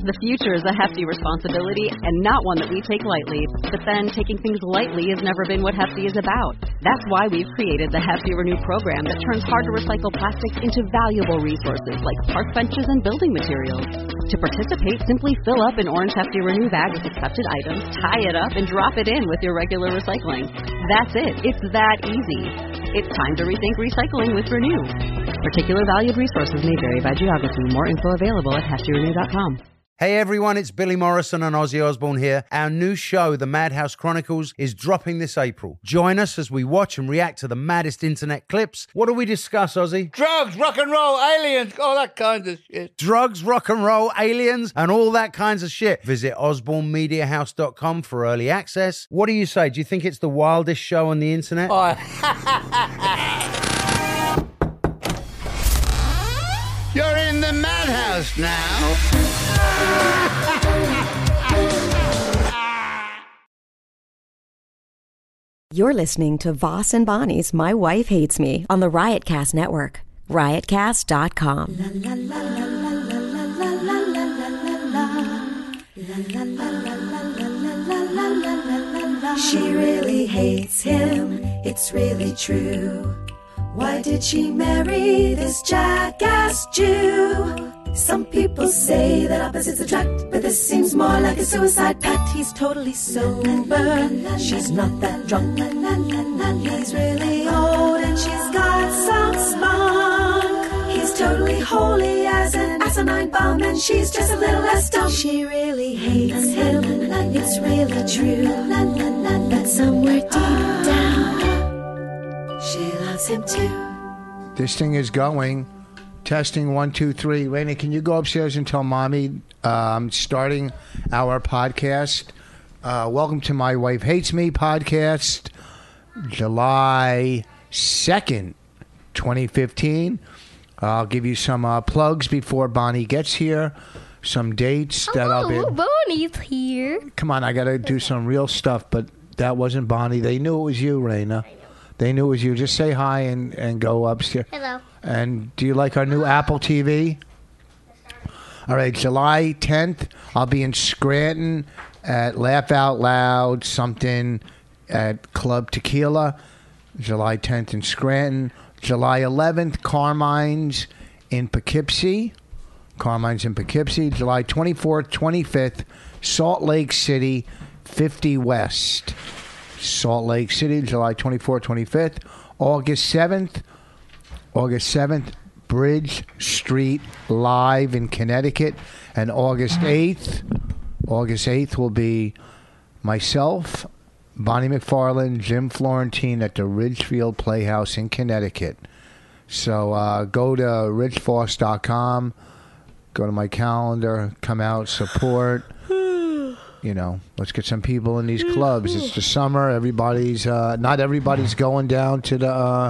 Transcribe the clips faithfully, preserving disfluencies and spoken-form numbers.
The future is a hefty responsibility and not one that we take lightly. But then, taking things lightly has never been what Hefty is about. That's why we've created the Hefty Renew program that turns hard-to-recycle plastics into valuable resources like park benches and building materials. To participate, simply fill up an orange Hefty Renew bag with accepted items, tie it up, and drop it in with your regular recycling. That's it. It's that easy. It's time to rethink recycling with Renew. Particular valued resources may vary by geography. More info available at hefty renew dot com. Hey everyone, it's Billy Morrison and Ozzy Osbourne here. Our new show, The Madhouse Chronicles, is dropping this April. Join us as we watch and react to the maddest internet clips. What do we discuss, Ozzy? Drugs, rock and roll, aliens, all that kind of shit. Drugs, rock and roll, aliens, and all that kinds of shit. Visit osborne media house dot com for early access. What do you say? Do you think it's the wildest show on the internet? Oh. You're in the madhouse now. You're listening to Voss and Bonnie's My Wife Hates Me on the Riotcast Network. riotcast dot com. She really hates him, it's really true. Why did she marry this jackass Jew? Some people say that opposites attract, but this seems more like a suicide pact. He's totally sober, she's not that drunk. He's really old and she's got some spunk. He's totally holy as an asinine bomb, and she's just a little less dumb. She really hates him, it's really true. But somewhere deep down, she loves him too. This thing is going. Testing one, two, three. Raina, can you go upstairs and tell Mommy um, starting our podcast? Uh, welcome to My Wife Hates Me podcast, July second, twenty fifteen. I'll give you some uh, plugs before Bonnie gets here. Some dates that I'll be... Oh, Bonnie's here. Come on, I got to do some real stuff, but that wasn't Bonnie. They knew it was you, Raina. They knew it was you. Just say hi and, and go upstairs. Hello. And do you like our new Apple T V? All right, July tenth, I'll be in Scranton at Laugh Out Loud, something at Club Tequila. July tenth in Scranton. July eleventh, Carmine's in Poughkeepsie. Carmine's in Poughkeepsie. July twenty-fourth, twenty-fifth, Salt Lake City, fifty West. Salt Lake City, July twenty-fourth, twenty-fifth. August seventh, August seventh, Bridge Street Live in Connecticut. And August eighth, August eighth will be myself, Bonnie McFarlane, Jim Florentine at the Ridgefield Playhouse in Connecticut. So uh, go to rich voss dot com, go to my calendar, come out, support. You know, let's get some people in these clubs. It's the summer. Everybody's uh, not everybody's going down to the uh,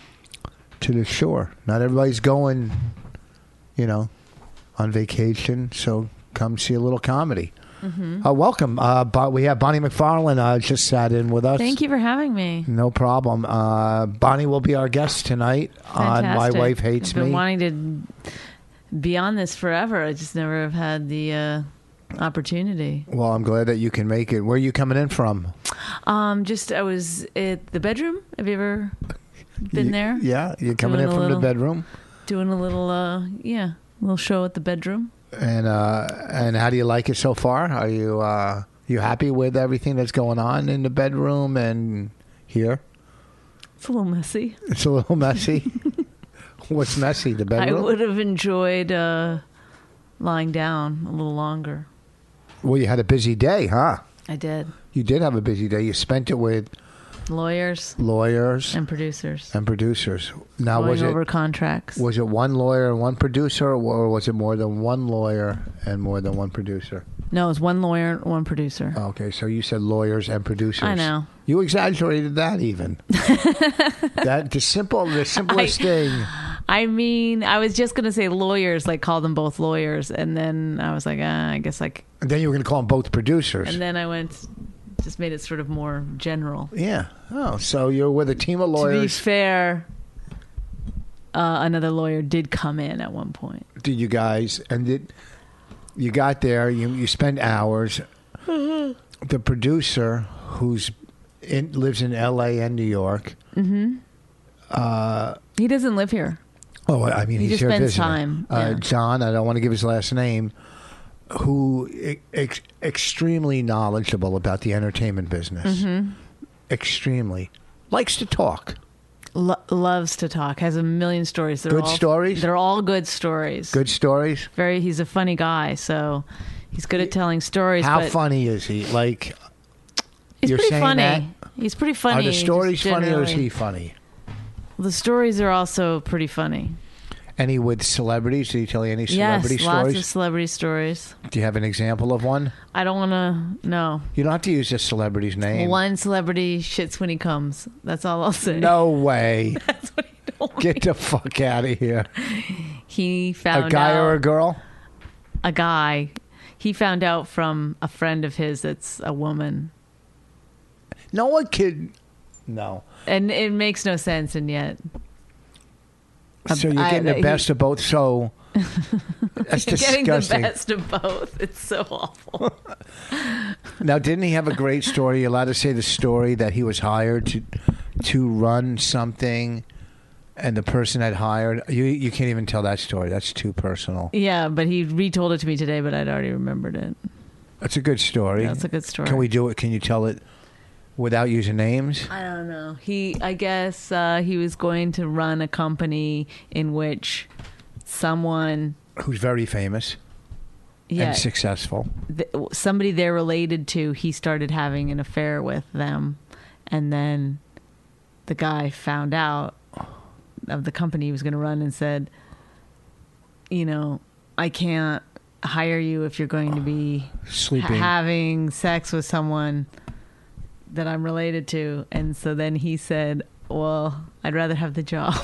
to the shore. Not everybody's going, you know, on vacation. So come see a little comedy. Mm-hmm. Uh, welcome. Uh, but we have Bonnie McFarlane uh, just sat in with us. Thank you for having me. No problem. Uh, Bonnie will be our guest tonight Fantastic. on My Wife Hates I've been Me. Wanting to be on this forever. I just never have had the uh, opportunity. Well, I'm glad that you can make it. Where are you coming in from? Um, just I was at the bedroom. Have you ever been You- there? Yeah, you're coming Doing in a from little- the bedroom. Doing a little, uh, yeah, little show at the bedroom. And uh, and how do you like it so far? Are you uh, you happy with everything that's going on in the bedroom and here? It's a little messy. It's a little messy. What's messy? The bedroom? I would have enjoyed uh, lying down a little longer. Well, you had a busy day, huh? I did. You did have a busy day. You spent it with Lawyers lawyers and producers. and producers. Now, Going was it over contracts. was it one lawyer and one producer, or was it more than one lawyer and more than one producer? No, it was one lawyer, one producer. Okay, so you said lawyers and producers. I know. You exaggerated that even. that the simple, the simplest I- thing. I mean, I was just going to say lawyers, like call them both lawyers. And then I was like, ah, I guess like. And then you were going to call them both producers. And then I went, just made it sort of more general. Yeah. Oh, so you're with a team of To be lawyers. fair, uh, another lawyer did come in at one point. Did you guys, and did you got there. You you spend hours. The producer, who's in, lives in L A and New York. Mm-hmm. Uh, he doesn't live here. Oh, I mean, he he's just here spends visiting. time. Uh, Yeah. John, I don't want to give his last name, who ex- extremely knowledgeable about the entertainment business. Mm-hmm. Extremely. Likes to talk. Lo- loves to talk. Has a million stories. They're Good all, stories? They're all good stories. Good stories? Very. He's a funny guy, so he's good at telling stories. How but funny is he? Like, He's you're pretty saying funny. that? He's pretty funny. Are the stories just funny or is generally. he funny? The stories are also pretty funny. Any with celebrities? Did he tell you any Yes, celebrity lots stories? of celebrity stories. Do you have an example of one? I don't want to. No. You don't have to use a celebrity's name. One celebrity shits when he comes. That's all I'll say. No way. That's what he told me. Get the fuck out of here. He found A guy out, or a girl? A guy. He found out from a friend of his that's a woman. No one could. No. And it makes no sense, and yet. So you're I- getting the he- best of both. So that's You're getting the disgusting. best of both. It's so awful. Now, didn't he have a great story? You're allowed to say the story that he was hired to to run something, and the person had hired you. You can't even tell that story. That's too personal. Yeah, but he retold it to me today, but I'd already remembered it. That's a good story. That's a good story. Can we do it? Can you tell it without using names? I don't know. He, I guess, uh, he was going to run a company in which someone, Who's very famous yeah, and successful. th- somebody they're related to, he started having an affair with them, and then the guy found out of the company he was going to run and said, you know, I can't hire you if you're going to be ha- Sleeping. having sex with someone that I'm related to. And so then he said, well, I'd rather have the job.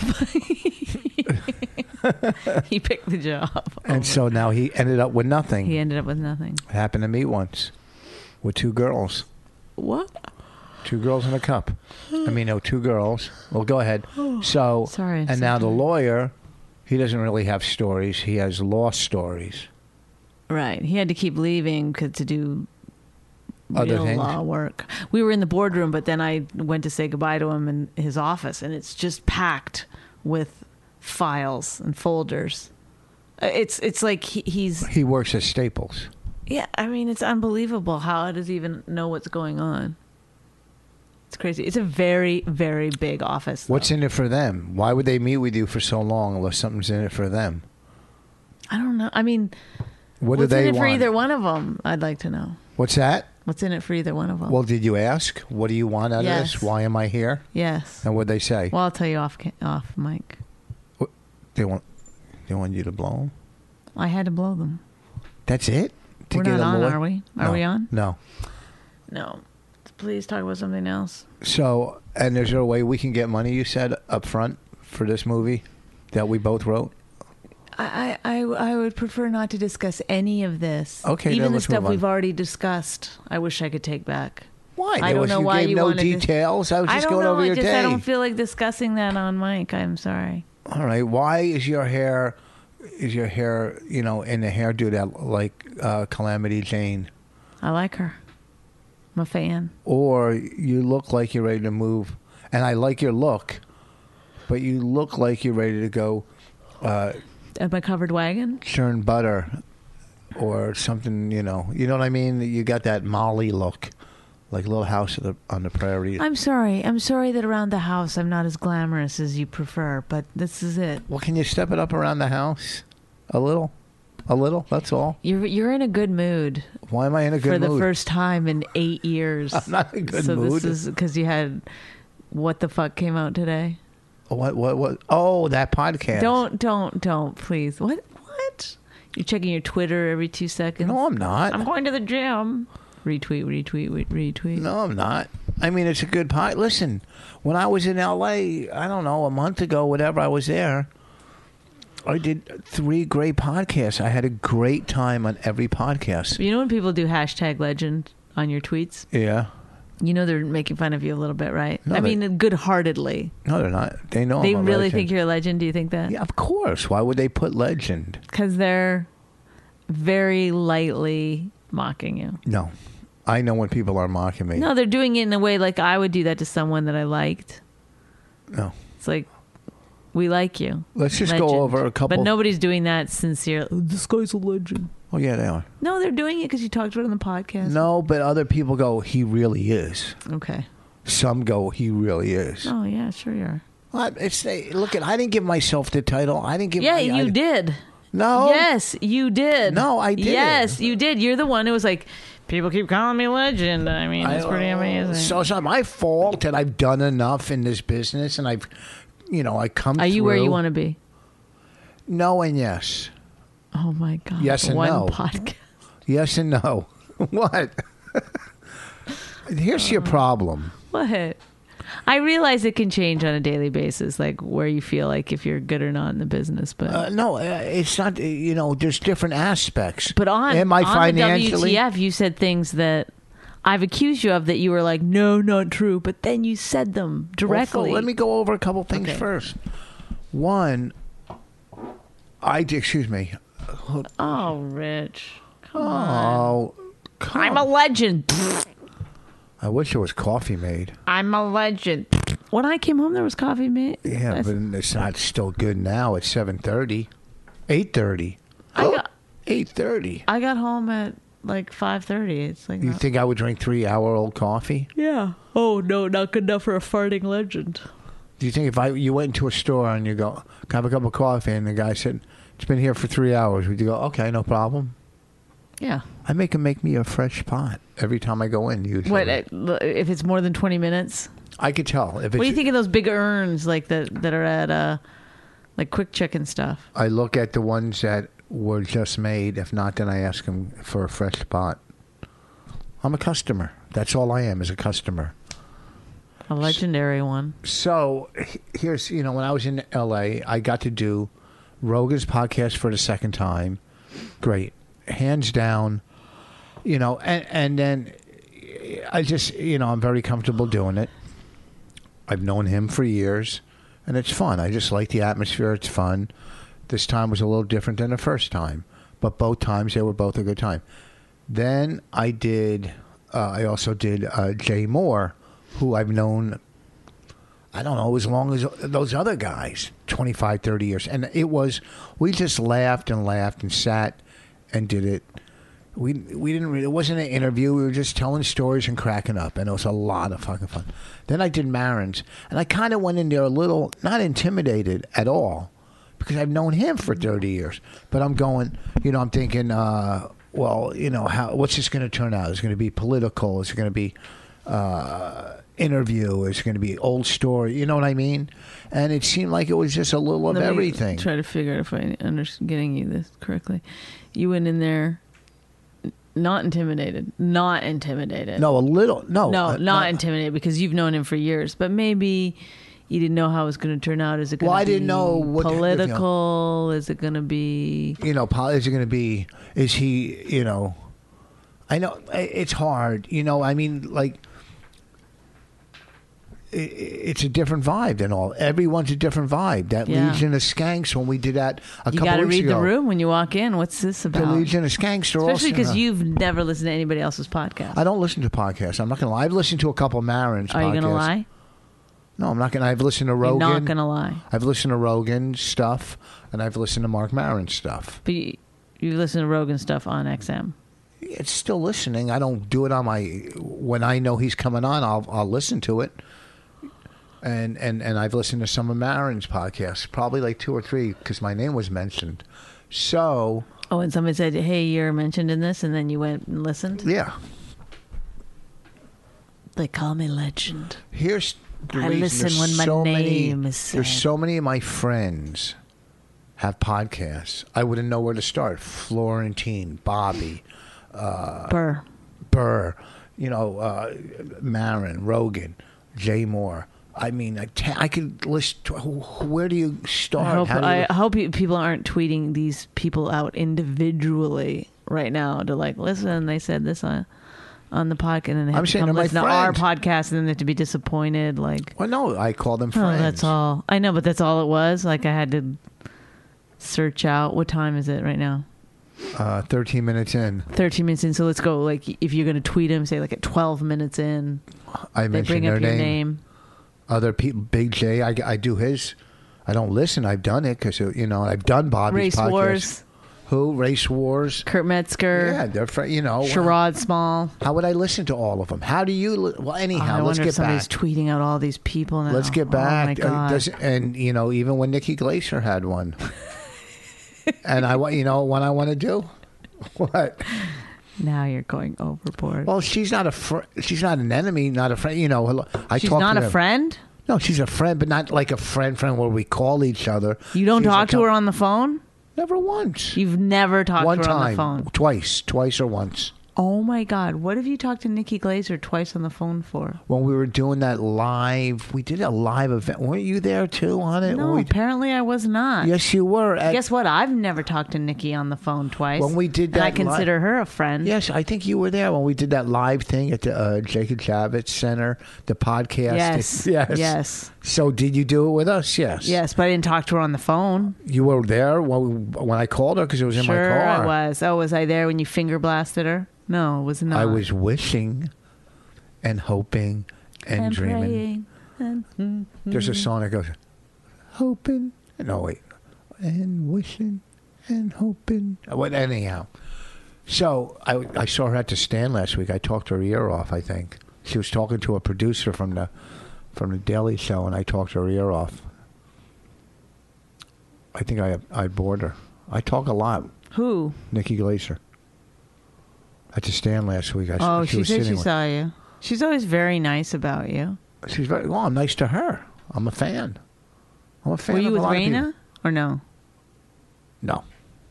He picked the job. And so now he ended up with nothing. He ended up with nothing. It happened to me once with two girls. What? Two girls in a cup. I mean, no, two girls. Well, go ahead. So, Sorry, I'm and so now the tired. lawyer, he doesn't really have stories. He has law stories. Right. He had to keep leaving 'cause to do Other real things? law work. We were in the boardroom, but then I went to say goodbye to him in his office, and it's just packed with files and folders. Uh, It's it's like he, he's He works at Staples. yeah. I mean, it's unbelievable how does he even know what's going on. It's crazy. It's a very very big office. though. What's in it for them? Why would they meet with you for so long unless something's in it for them? I don't know. I mean, What what's do they in it for want? either one of them? I'd like to know. What's that? What's in it for either one of them? Well, did you ask? What do you want out of Yes. this? Why am I here? yes. And what'd they say? Well, I'll tell you off ca- off mic. They want they want you to blow them? I had to blow them. That's it? To We're get not a on, lawyer? are we? Are No. we on? No. No. Please talk about something else. So, and is there a way we can get money, you said, up front for this movie that we both wrote? I, I, I would prefer not to discuss any of this. Okay, Even then the let's stuff move on. we've already discussed. I wish I could take back. Why? I There don't was- know you why gave you no wanted to- details. I was I just don't going know. over I your just day. I don't feel like discussing that on mic. I'm sorry. All right. Why is your hair, is your hair, you know, in the hairdo that like uh, Calamity Jane? I like her. I'm a fan. Or you look like you're ready to move, and I like your look, but you look like you're ready to go uh, Am I covered wagon? churn butter or something, you know. You know what I mean? You got that Molly look, like Little House of the, on the Prairie. I'm sorry. I'm sorry that around the house I'm not as glamorous as you prefer, but this is it. Well, can you step it up around the house a little? A little, that's all. You're you're in a good mood Why am I in a good for the mood? first time in eight years. I'm not in a good so mood. this is because you had what the fuck came out today. What, what, what? Oh, that podcast. Don't don't don't please. What what? You're checking your Twitter every two seconds. No, I'm not. I'm going to the gym. Retweet, retweet, retweet, retweet. No, I'm not. I mean, it's a good pod. Listen, when I was in L A, I don't know, a month ago, whatever, I was there. I did three great podcasts. I had a great time on every podcast. You know when people do hashtag legend on your tweets? Yeah. You know they're making fun of you a little bit, right? No, I they- mean, good-heartedly. No, they're not. They know They I'm a really legend. think you're a legend. Do you think that? Yeah, of course. Why would they put legend? Because they're very lightly mocking you. No. I know when people are mocking me. No, they're doing it in a way like I would do that to someone that I liked. No. It's like, we like you. Let's just Legend. go over a couple. But nobody's doing that sincerely. Oh, this guy's a legend. Oh, yeah, they are. No, they're doing it because you talked about it on the podcast. No, but other people go, he really is. Okay. Some go, he really is. Oh, yeah, sure you are. Well, it's, look, I didn't give myself the title. I didn't give Yeah, my, you I, did. No. Yes, you did. No, I didn't. Yes, you did. You're the one who was like, people keep calling me legend. I mean, it's I- pretty amazing. So it's not my fault that I've done enough in this business and I've, you know, I come Are you where through. you want to be? No and yes. Oh, my God. Yes and one no. podcast. Yes and no. What? Here's your problem. What? I realize it can change on a daily basis, like where you feel like if you're good or not in the business. But Uh, no, uh, it's not, uh, you know, there's different aspects. but on, Am I on the financially? W T F, you said things that I've accused you of that you were like, no, not true. But then you said them directly. Well, let me go over a couple things Okay. first. One, I, excuse me. Oh, Rich. Come on. Oh, come I'm a legend. I wish there was coffee made. I'm a legend. When I came home, there was coffee made. Yeah, That's- but it's not still good now. It's seven thirty, eight thirty. I got- eight thirty. I got home at like five thirty. It's like, You not- think I would drink three-hour-old coffee? yeah. Oh, no, not good enough for a farting legend. Do you think if I you went into a store and you go, can I have a cup of coffee, and the guy said, it's been here for three hours, would you go, okay, no problem? Yeah. I make him make me a fresh pot every time I go in, usually. What, uh, if it's more than twenty minutes? I could tell. If it's, What do you think of those big urns like that that are at uh like Quick Check and stuff? I look at the ones that were just made. If not, then I ask him for a fresh pot. I'm a customer. That's all I am, is a customer. A legendary one. So he- here's, you know, when I was in L A, I got to do Rogan's podcast for the second time. Great. Hands down, you know, and, and then I just, you know, I'm very comfortable doing it. I've known him for years, and it's fun. I just like the atmosphere. It's fun. This time was a little different than the first time, but both times they were both a good time. Then I did, uh, I also did uh, Jay Moore, who I've known, I don't know, as long as those other guys, twenty-five, thirty years. And it was, we just laughed and laughed and sat and did it. We we didn't really, it wasn't an interview. We were just telling stories and cracking up, and it was a lot of fucking fun. Then I did Marin's, and I kind of went in there a little, not intimidated at all, because I've known him for thirty years. But I'm going, you know, I'm thinking, uh, well, you know, how what's this going to turn out? Is it going to be political? Is it going to be uh, interview? Is it going to be old story? You know what I mean? And it seemed like it was just a little of Let me everything. Try to figure out if I'm under, getting you this correctly. You went in there not intimidated. Not intimidated. No, a little. No, No, uh, not intimidated because you've known him for years. But maybe you didn't know how it was going to turn out. Is it going Well, to I be didn't know what- political? Is it going to be... You know, Paul, is it going to be? Is he? You know, I know i- it's hard. You know, I mean, like, i- i- it's a different vibe than all. Everyone's a different vibe. That Yeah. Legion of Skanks when we did that a You couple got to weeks read ago. the room when you walk in. What's this The about? Legion of Skanks are Especially also- because you've never listened to anybody else's podcast. I don't listen to podcasts. I'm not going to lie. I've listened to a couple of Marin's Are podcasts. you going to lie? No, I'm not going to. I've listened to You're Rogan. not going to lie. I've listened to Rogan stuff, and I've listened to Mark Maron stuff. But you, you listen to Rogan stuff on X M. It's still listening. I don't do it on my when I know he's coming on. I'll I'll listen to it. And and and I've listened to some of Maron's podcasts, probably like two or three, because my name was mentioned. So Oh, and somebody said, hey, you're mentioned in this, and then you went and listened? yeah, They call me legend. here's the I reason. listen There's when my so name many, is said. There's so many of my friends have podcasts. I wouldn't know where to start. Florentine, Bobby, Burr. Burr, you know, uh, Maron, Rogan, Jay Moore. I mean, I, ta- I could list. Where do you start? I hope, How do you- I hope you- people aren't tweeting these people out individually right now to like, listen, they said this on, on the podcast, and then they have I'm to saying come they're my listen to our friends. podcast, and then they have to be disappointed. Like, well, no, I call them oh, friends. that's all. I know, but that's all it was. Like, I had to search out. What time is it right now? Uh, thirteen minutes in, thirteen minutes in. So let's go. Like, if you're going to tweet him, say like at twelve minutes in, I they mentioned bring their up your name. name. Other people, Big J, I, I do his. I don't listen. I've done it because you know I've done Bobby's Race podcast. Wars. Who? Race Wars. Kurt Metzger. Yeah, they're fr- you know. Sherrod Small. How would I listen to all of them? How do you? Li- well, Oh, anyhow, I let's wonder get if somebody's back. tweeting out all these people now. Let's get back. Oh my Uh, God. does- and you know, even when Nikki Glaser had one, and I want you know what I want to do. What? Now you're going overboard. Well, she's not a fr- she's not an enemy, not a friend. You know, I She's talk not to a them. friend? No, she's a friend, but not like a friend friend where we call each other. You don't She's talk a to com- her on the phone? Never once. You've never talked One to her on time, the phone? twice, twice or once. Oh my God. What have you talked to Nikki Glaser twice on the phone for? When we were doing that live, we did a live event. Weren't you there too on it? No, When we- apparently I was not. yes, you were. At, Guess what? I've never talked to Nikki on the phone twice. When we did and I that li- consider her a friend. Yes, I think you were there when we did that live thing at the uh, Jacob Javits Center, the podcast. Yes. yes. Yes. So did you do it with us? Yes. Yes, but I didn't talk to her on the phone. You were there when, we, when I called her because it was in sure, my car. I was. Oh, was I there when you finger blasted her? No, it was not. I was wishing and hoping and, And dreaming. praying. And- There's a song that goes, hoping. No, wait. And wishing and hoping. What? Anyhow. So I, I saw her at the stand last week. I talked her ear off, I think. She was talking to a producer from the from the Daily Show, and I talked her ear off. I think I I bored her. I talk a lot. Who? Nikki Glaser. At the stand last week. I, Oh, she, she, was said sitting she with- saw you. She's always very nice about you. She's very well. I'm nice to her. I'm a fan. I'm a fan. Were you of a with lot of people. Raina or no? No.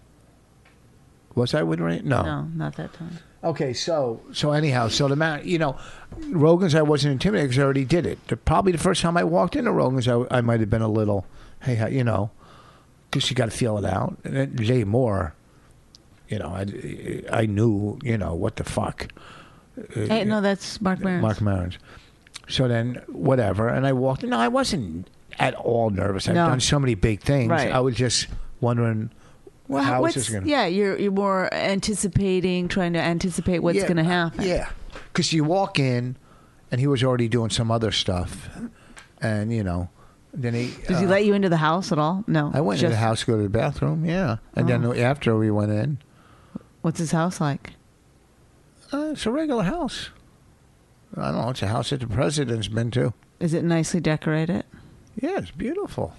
Was I with Raina? No. No, not that time. Okay, so so anyhow, so the man, you know, Rogan's, I wasn't intimidated because I already did it. The, probably the first time I walked into Rogan's, I, I might have been a little, hey, how, you know, because you got to feel it out. And then Jay Moore, you know, I, I knew, you know, what the fuck. Hey, no, that's Mark Maron. Mark Maron's. So then, whatever, and I walked. No, I wasn't at all nervous. I've No. done so many big things. Right. I was just wondering, Well, how is what's, this going to... yeah, you're you're more anticipating, trying to anticipate what's Yeah, going to happen. Yeah, because you walk in, and he was already doing some other stuff, and you know, then he. Did he uh, let you into the house at all? No. I went Just, in the house, to go to the bathroom. Yeah, and Oh. then after we went in, What's his house like? uh, it's a regular house. I don't know. It's a house that the president's been to. Is it nicely decorated? Yeah, it's beautiful.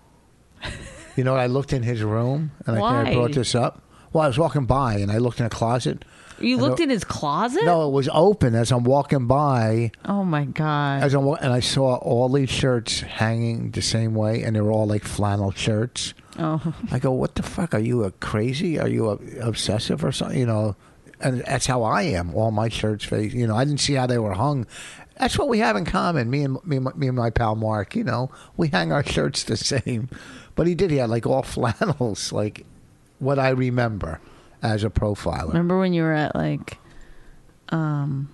You know, I looked in his room, and I think I Why? brought this up. Well, I was walking by, and I looked in a closet. You I looked know- in his closet? No, it was open as I'm walking by. Oh my god. As I'm, wa- and I saw all these shirts hanging the same way, and they were all like flannel shirts. Oh. I go, what the fuck? Are you a crazy? Are you a, obsessive or something? You know, and that's how I am. All my shirts, face. You know, I didn't see how they were hung. That's what we have in common. Me and me, and my- me and my pal Mark. You know, we hang our shirts the same. But he did. He had like all flannels, like what I remember as a profiler. Remember when you were at like um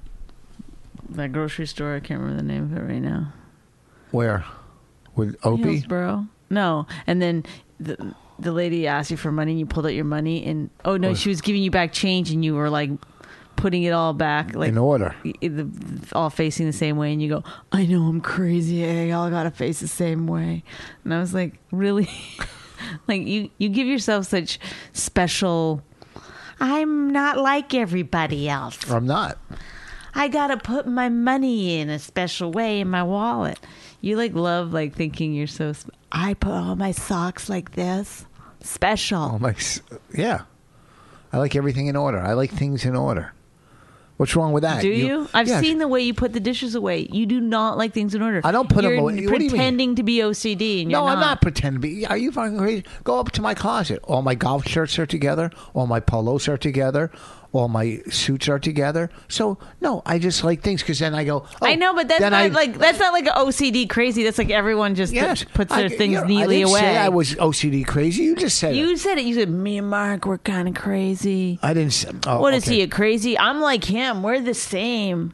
that grocery store? I can't remember the name of it right now. Where? With Opie? Hillsboro? No. And then the the lady asked you for money and you pulled out your money and oh no, Oh. she was giving you back change and you were like putting it all back like In order. i- the, all facing the same way and you go, I know I'm crazy. I all gotta face the same way. And I was like, really? Like you, you give yourself such special I'm not like everybody else. I'm not. I gotta put my money in a special way in my wallet. You like love like thinking you're so. Sp- I put all my socks like this, special. Oh my, s- yeah. I like everything in order. I like things in order. What's wrong with that? Do you? I've Yes. seen the way you put the dishes away. You do not like things in order. I don't put 'em You're away. What do you mean? pretending to be O C D, and you're No, not. I'm not pretending to be. Are you fucking crazy? Go up to my closet. All my golf shirts are together. All my polos are together. All my suits are together. So no, I just like things because then I go. Oh, I know, but that's then not I- like that's not like an O C D crazy. That's like everyone just Yes, put- puts their I, things you know, neatly I didn't away. Say I was O C D crazy. You just said you it. said it. You said me and Mark were kind of crazy. I didn't. Say, oh, What is okay. he, a crazy? I'm like him. We're the same.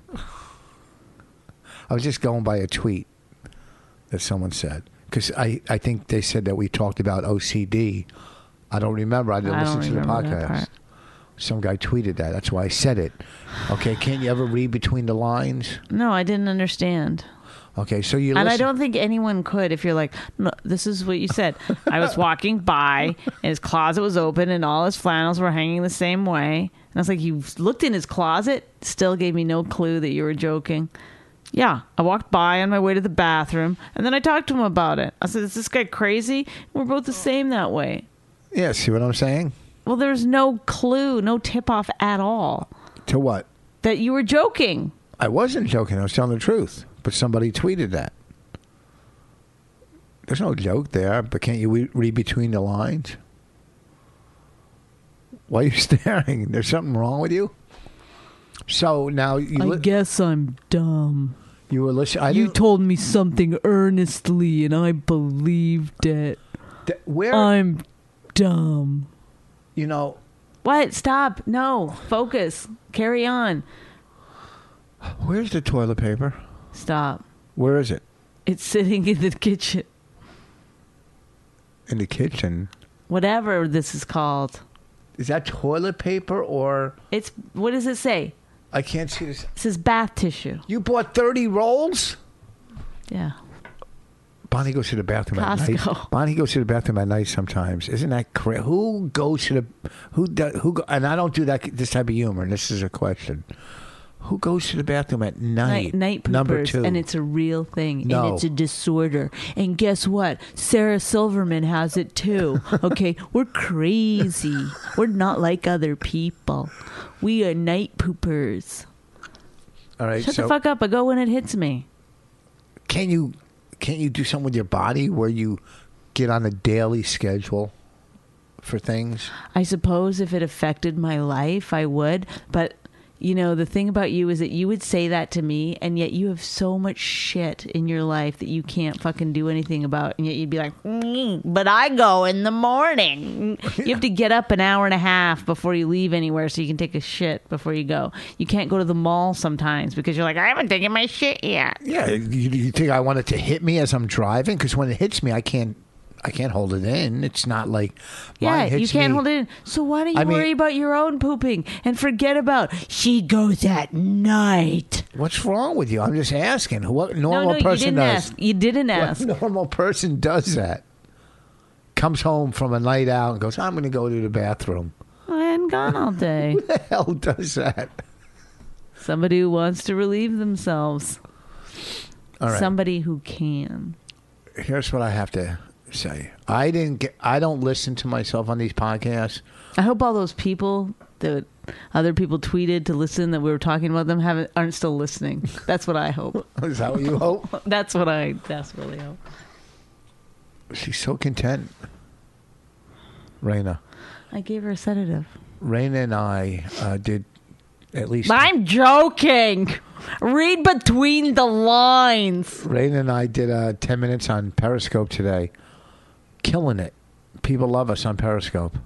I was just going by a tweet that someone said because I, I think they said that we talked about O C D I don't remember. I didn't I listen don't to the remember that podcast. part. Some guy tweeted that. That's why I said it. Okay, can't you ever read between the lines? No, I didn't understand. Okay, so you And listen. I don't think anyone could if you're like, no, this is what you said. I was walking by and his closet was open and all his flannels were hanging the same way. And I was like, you looked in his closet, still gave me no clue that you were joking. Yeah, I walked by on my way to the bathroom and then I talked to him about it. I said, is this guy crazy? We're both the same that way. Yeah, see what I'm saying? Well, there's no clue, no tip off at all To what? that you were joking. I wasn't joking. I was telling the truth. But somebody tweeted that. There's no joke there, but can't you re- read between the lines? Why are you staring? There's something wrong with you? So now you I li- guess I'm dumb. you were listening. I You didn't- told me something earnestly and I believed it. th- where I'm dumb. you know What? Stop. No. Focus. Carry on. where's the toilet paper? Stop. Where is it? It's sitting in the kitchen. In the kitchen. Whatever this is called. Is that toilet paper or It's, what does it say? I can't see this. It says bath tissue. You bought thirty rolls? Yeah. Bonnie goes to the bathroom at Costco. night. Bonnie goes to the bathroom at night sometimes. Isn't that crazy? Who goes to the who does who? Go, and I don't do that this type of humor. And this is a question. Who goes to the bathroom at night? Night, night poopers, Number two. and it's a real thing, No. and it's a disorder. And guess what? Sarah Silverman has it too. Okay, we're crazy. We're not like other people. We are night poopers. All right. Shut so the fuck up! I go when it hits me. can you can't you do something with your body where you get on a daily schedule for things? I suppose if it affected my life, I would. But, you know, the thing about you is that you would say that to me, and yet you have so much shit in your life that you can't fucking do anything about. And yet you'd be like, mm, but I go in the morning. You have to get up an hour and a half before you leave anywhere so you can take a shit before you go. You can't go to the mall sometimes because you're like, I haven't taken my shit yet. Yeah. You, you think I want it to hit me as I'm driving? Because when it hits me, I can't. I can't hold it in. It's not like Yeah, mine hits you can't me. hold it in. So why don't you I mean- worry about your own pooping and forget about she goes at night? What's wrong with you? I'm just asking. What normal no, no, you person didn't does? ask. You didn't What ask. normal person does that? Comes home from a night out and goes, I'm going to go to the bathroom. I hadn't gone all day. Who the hell does that? Somebody who wants to relieve themselves. All right. Somebody who can. Here's what I have to say. I didn't get. I don't listen to myself on these podcasts. I hope all those people that other people tweeted to listen that we were talking about them haven't aren't still listening. That's what I hope. Is that what you hope? That's what I desperately hope. She's so content. Raina. I gave her a sedative. Raina and I uh, did at least. I'm joking. Read between the lines. Raina and I did uh, ten minutes on Periscope today. Killing it. People love us on Periscope.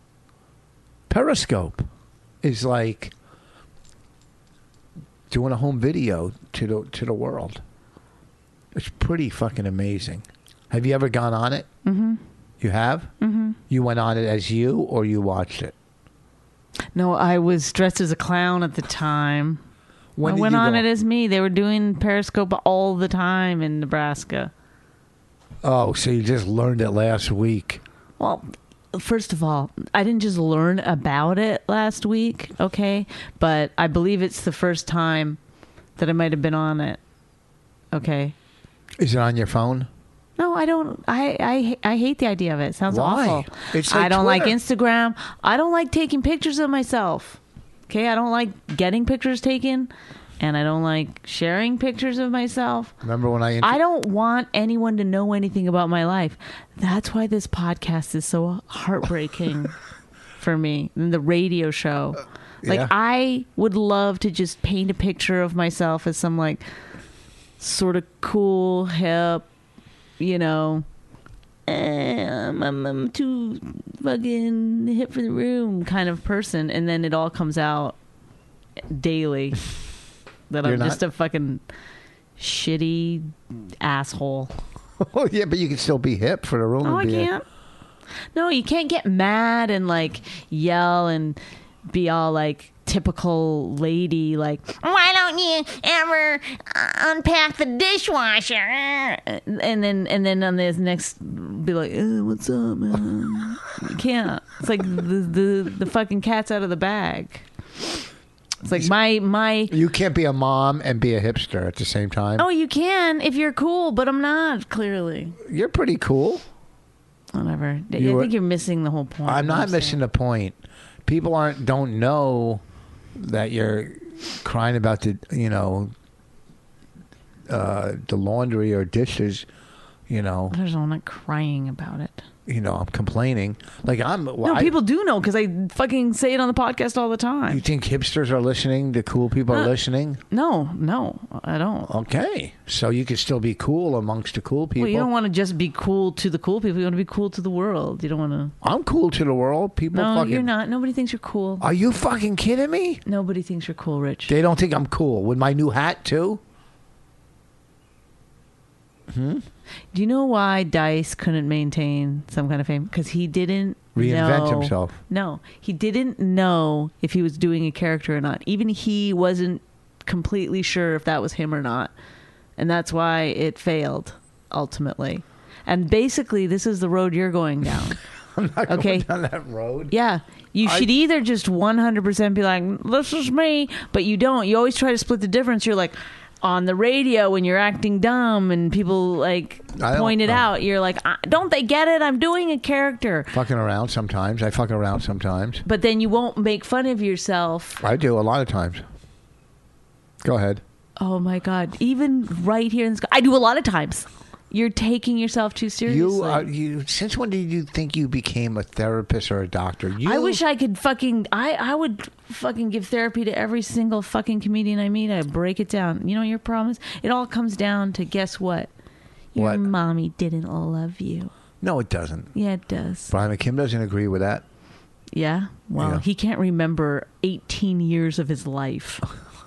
Periscope is like doing a home video to the to the world. It's pretty fucking amazing. Have you ever gone on it? Mm-hmm. You have? Mm-hmm. You went on it as you, or you watched it? No, I was dressed as a clown at the time. When I did went you on go? it as me. They were doing Periscope all the time in Nebraska. Oh, so you just learned it last week. Well, first of all, I didn't just learn about it last week, okay? But I believe it's the first time that I might have been on it, okay? Is it on your phone? No, I don't. I, I I hate the idea of it. It sounds Why? awful. It's like I don't like Twitter. Instagram. I don't like taking pictures of myself. Okay, I don't like getting pictures taken, and I don't like sharing pictures of myself. Remember when I... Inter- I don't want anyone to know anything about my life. That's why this podcast is so heartbreaking for me. And the radio show. Like, yeah. I would love to just paint a picture of myself as some, like, sort of cool, hip, you know, eh, I'm, I'm, I'm too fucking hip for the room kind of person. And then it all comes out daily that You're I'm not? just a fucking shitty asshole. Oh, yeah, but you can still be hip for the room. Oh, and I be a- can't. No, you can't get mad and like yell and be all like typical lady, like, why don't you ever uh, unpack the dishwasher? And then and then on this next, be like, eh, what's up, man? You can't. It's like the, the the fucking cat's out of the bag. It's like my my. You can't be a mom and be a hipster at the same time. Oh, you can if you're cool, but I'm not. Clearly, You're pretty cool. whatever. I You were- think you're missing the whole point. I'm not saying. missing the point. People aren't don't know that you're crying about the you know uh, the laundry or dishes. You know, There's I'm not crying about it. you know. I'm complaining. Like I'm. Well, No, I- people do know because I fucking say it on the podcast all the time. You think hipsters are listening? The cool people are Uh, listening. No, no, I don't. Okay, so you can still be cool amongst the cool people. Well, you don't want to just be cool to the cool people. You want to be cool to the world. You don't want to. I'm cool to the world. People No, fucking. you're not. Nobody thinks you're cool. Are you fucking kidding me? Nobody thinks you're cool, Rich. They don't think I'm cool with my new hat too. Do you know why Dice couldn't maintain some kind of fame? Because he didn't Reinvent know- himself. No, he didn't know if he was doing a character or not. Even he wasn't completely sure if that was him or not, and that's why it failed ultimately. And basically, this is the road you're going down. I'm not Okay. going down that road. Yeah. You I- should either just one hundred percent be like, this is me, but you don't. You always try to split the difference. You're like, on the radio when you're acting dumb and people like I don't point it know. out, you're like, "I- don't they get it? I'm doing a character. Fucking around sometimes. I fuck around sometimes. But then you won't make fun of yourself. I do a lot of times. Go ahead. Oh my God. Even right here in the sky. I do a lot of times. You're taking yourself too seriously. You, uh, you. Since when did you think you became a therapist or a doctor? You, I wish I could fucking I, I would fucking give therapy to every single fucking comedian I meet. I break it down. You know what your problem is? It all comes down to guess what? Your What? mommy didn't love you. No, it doesn't. Yeah, it does. Brian McKim doesn't agree with that. Yeah? Well, Yeah. he can't remember eighteen years of his life.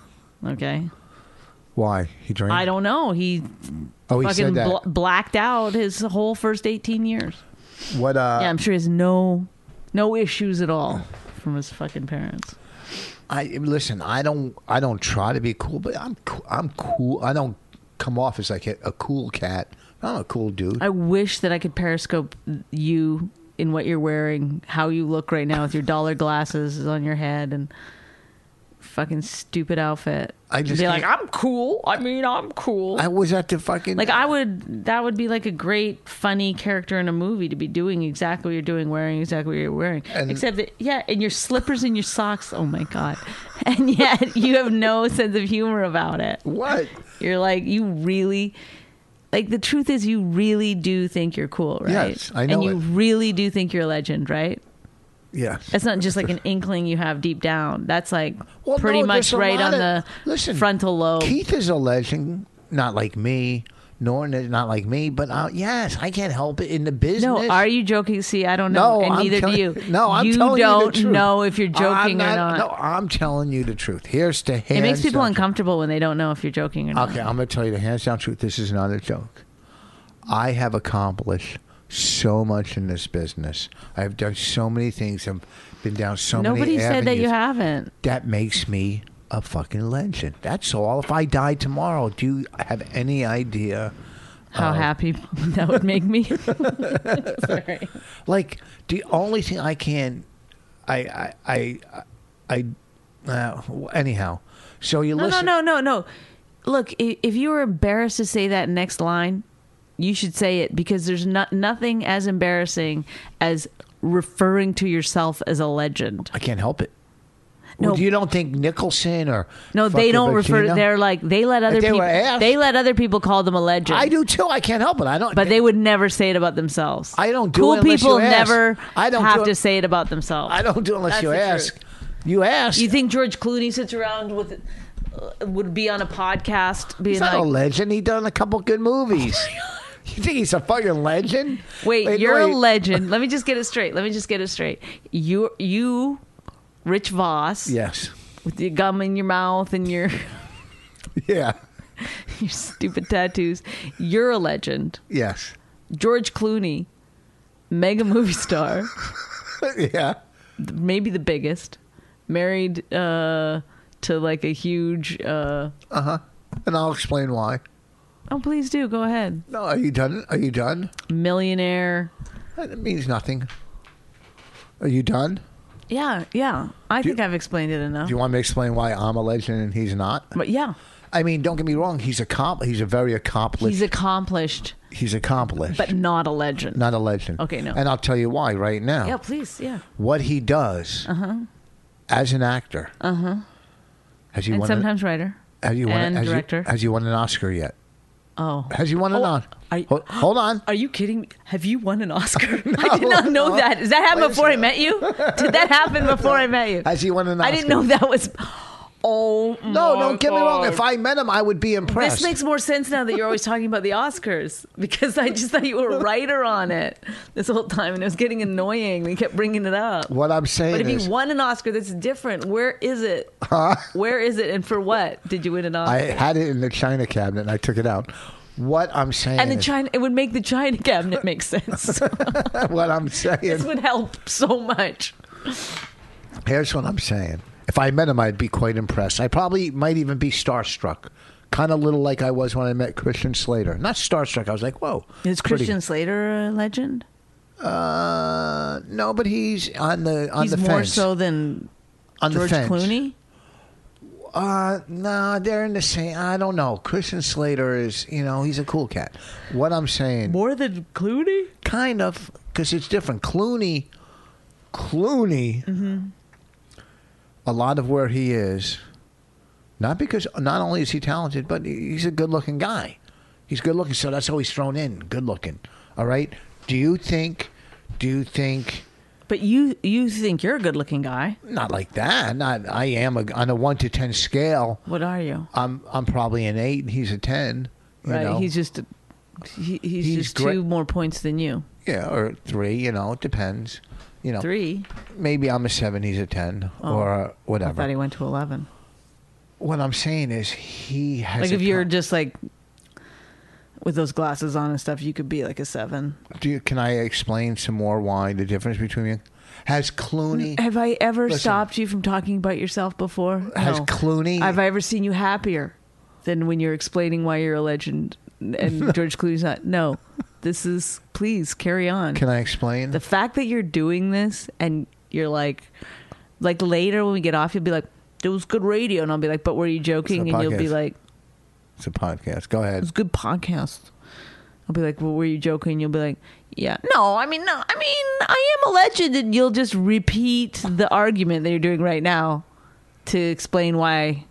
Okay? Why? He drank? I don't know. He Oh, he fucking said that. bl- blacked out his whole first eighteen years. What? Uh, Yeah, I'm sure he has no no issues at all from his fucking parents. I listen. I don't. I don't try to be cool, but I'm. coo- I'm cool. I don't come off as like a, a cool cat. I'm a cool dude. I wish that I could periscope you in what you're wearing, how you look right now with your dollar glasses on your head and fucking stupid outfit. I just be like, can't- I'm cool. I mean, I'm cool. I was at the fucking. like I would, that would be like a great, funny character in a movie to be doing exactly what you're doing, wearing exactly what you're wearing. And- Except that, yeah, and your slippers and your socks. Oh my God! And yet you have no sense of humor about it. What? You're like, you really, like the truth is, you really do think you're cool, right? Yes, I know And you it. really do think you're a legend, right? Yes. That's not just like an inkling you have deep down. That's like Well, pretty no, much there's a right lot on of- the listen, frontal lobe. Keith is a legend, not like me, nor n- not like me, but uh, yes, I can't help it in the business. No, are you joking? See, I don't know, No, and I'm neither telling- do you. No, I'm you telling you the don't truth. know if you're joking I'm or not. No, I'm telling you the truth. Here's the hands It makes people down uncomfortable when they don't know if you're joking or not. Okay, I'm going to tell you the hands down truth. This is not a joke. I have accomplished so much in this business. I've done so many things. I've been down so Nobody many said that you avenues. haven't. That makes me a fucking legend. That's all. If I die tomorrow, do you have any idea? How Oh. happy that would make me. Sorry. Like the only thing I can, I, I, I, I, I uh, anyhow. So you No, listen. no, no, no, no. Look, i- if you were embarrassed to say that next line, you should say it because there's not nothing as embarrassing as referring to yourself as a legend. I can't help it. No. Well, you don't think Nicholson or No, they fucking don't refer. Pacino? They're like they let other they people. were asked. They let other people call them a legend. I do too. I can't help it. I don't. but they would never say it about themselves. I don't do cool it unless people you ask. never I don't have do it- to say it about themselves. I don't do it unless That's you the ask. truth. You ask. You think George Clooney sits around with uh, would be on a podcast being he's not a like, legend. He done a couple good movies. You think he's a fucking legend? "Wait, you're wait. a legend." Let me just get it straight. Let me just get it straight. You, you, Rich Voss, Yes. with your gum in your mouth and your Yeah. your stupid tattoos. You're a legend. Yes. George Clooney mega movie star, Yeah. maybe the biggest, married uh, to like a huge. Uh, Uh huh. And I'll explain why. oh, please do go ahead. No, are you done? Are you done? Millionaire. That means nothing. Are you done? Yeah, yeah. I Do think you- I've explained it enough. Do you want me to explain why I'm a legend and he's not? But yeah, I mean, don't get me wrong. He's a comp. He's a very accomplished. he's accomplished, he's accomplished, but not a legend. not a legend. Okay, no. And I'll tell you why right now. Yeah, please. Yeah. What he does as an actor. Uh huh. Has he And won? sometimes writer. An, has he won? and has he- director. has he won an Oscar yet? Oh. Has he won an Oh, Oscar? are you- Hold, hold on. Are you kidding me? Have you won an Oscar? I did not know that. Does that happen Wait a before I second. met you? Did that happen before I met you? Has he won an Oscar? I didn't know that was. Oh No, my don't get me wrong. God. If I met him, I would be impressed. This makes more sense now that you're always talking about the Oscars, because I just thought you were a writer on it this whole time, and it was getting annoying. We kept bringing it up. What I'm saying But if is, you won an Oscar, that's different. Where is it? Where is it, and for what did you win an Oscar? I had it in the China cabinet and I took it out. What I'm saying and the is, China, it would make the China cabinet make sense. what I'm This saying, would help so much. here's what I'm saying. If I met him, I'd be quite impressed. I probably might even be starstruck. Kind of little like I was when I met Christian Slater. Not starstruck. I was like, whoa. Is pretty- Christian Slater a legend? Uh, no, but he's on the on He's the more fence. so than on George the fence. Clooney. Uh, no, they're in the same. I don't know. Christian Slater is, you know, he's a cool cat. What I'm saying, More than Clooney? kind of, because it's different. Clooney, Clooney, Mm-hmm. a lot of where he is, not because not only is he talented, but he's a good-looking guy. He's good-looking, so that's always thrown in. Good-looking. All right. Do you think? Do you think? But you you think you're a good looking guy. Not like that. Not. I am a, on a one to ten scale. What are you? I'm I'm probably an eight, and he's a ten. You Right. know? He's just he, he's, He's just great. two more points than you. Yeah, or three. You know, it depends. You know, Three. maybe I'm a seven, he's a ten, Oh, or uh, I whatever. thought he went to eleven. What I'm saying is, he has. Like a if you're con- just like with those glasses on and stuff, you could be like a seven. Do you, can I explain some more why the difference between you? Has Clooney? Have I ever Listen. stopped you from talking about yourself before? Has No. Clooney? Have I ever seen you happier than when you're explaining why you're a legend and George Clooney's not? No. This is, please carry on. Can I explain? The fact that you're doing this and you're like, like later when we get off, you'll be like, it was good radio. And I'll be like, but were you joking? It's a And you'll be podcast. like, It's a podcast. Go it ahead. was a good podcast. I'll be like, well, were you joking? And you'll be like, yeah. No, I mean, no, I mean, I am a legend. And you'll just repeat the argument that you're doing right now to explain why.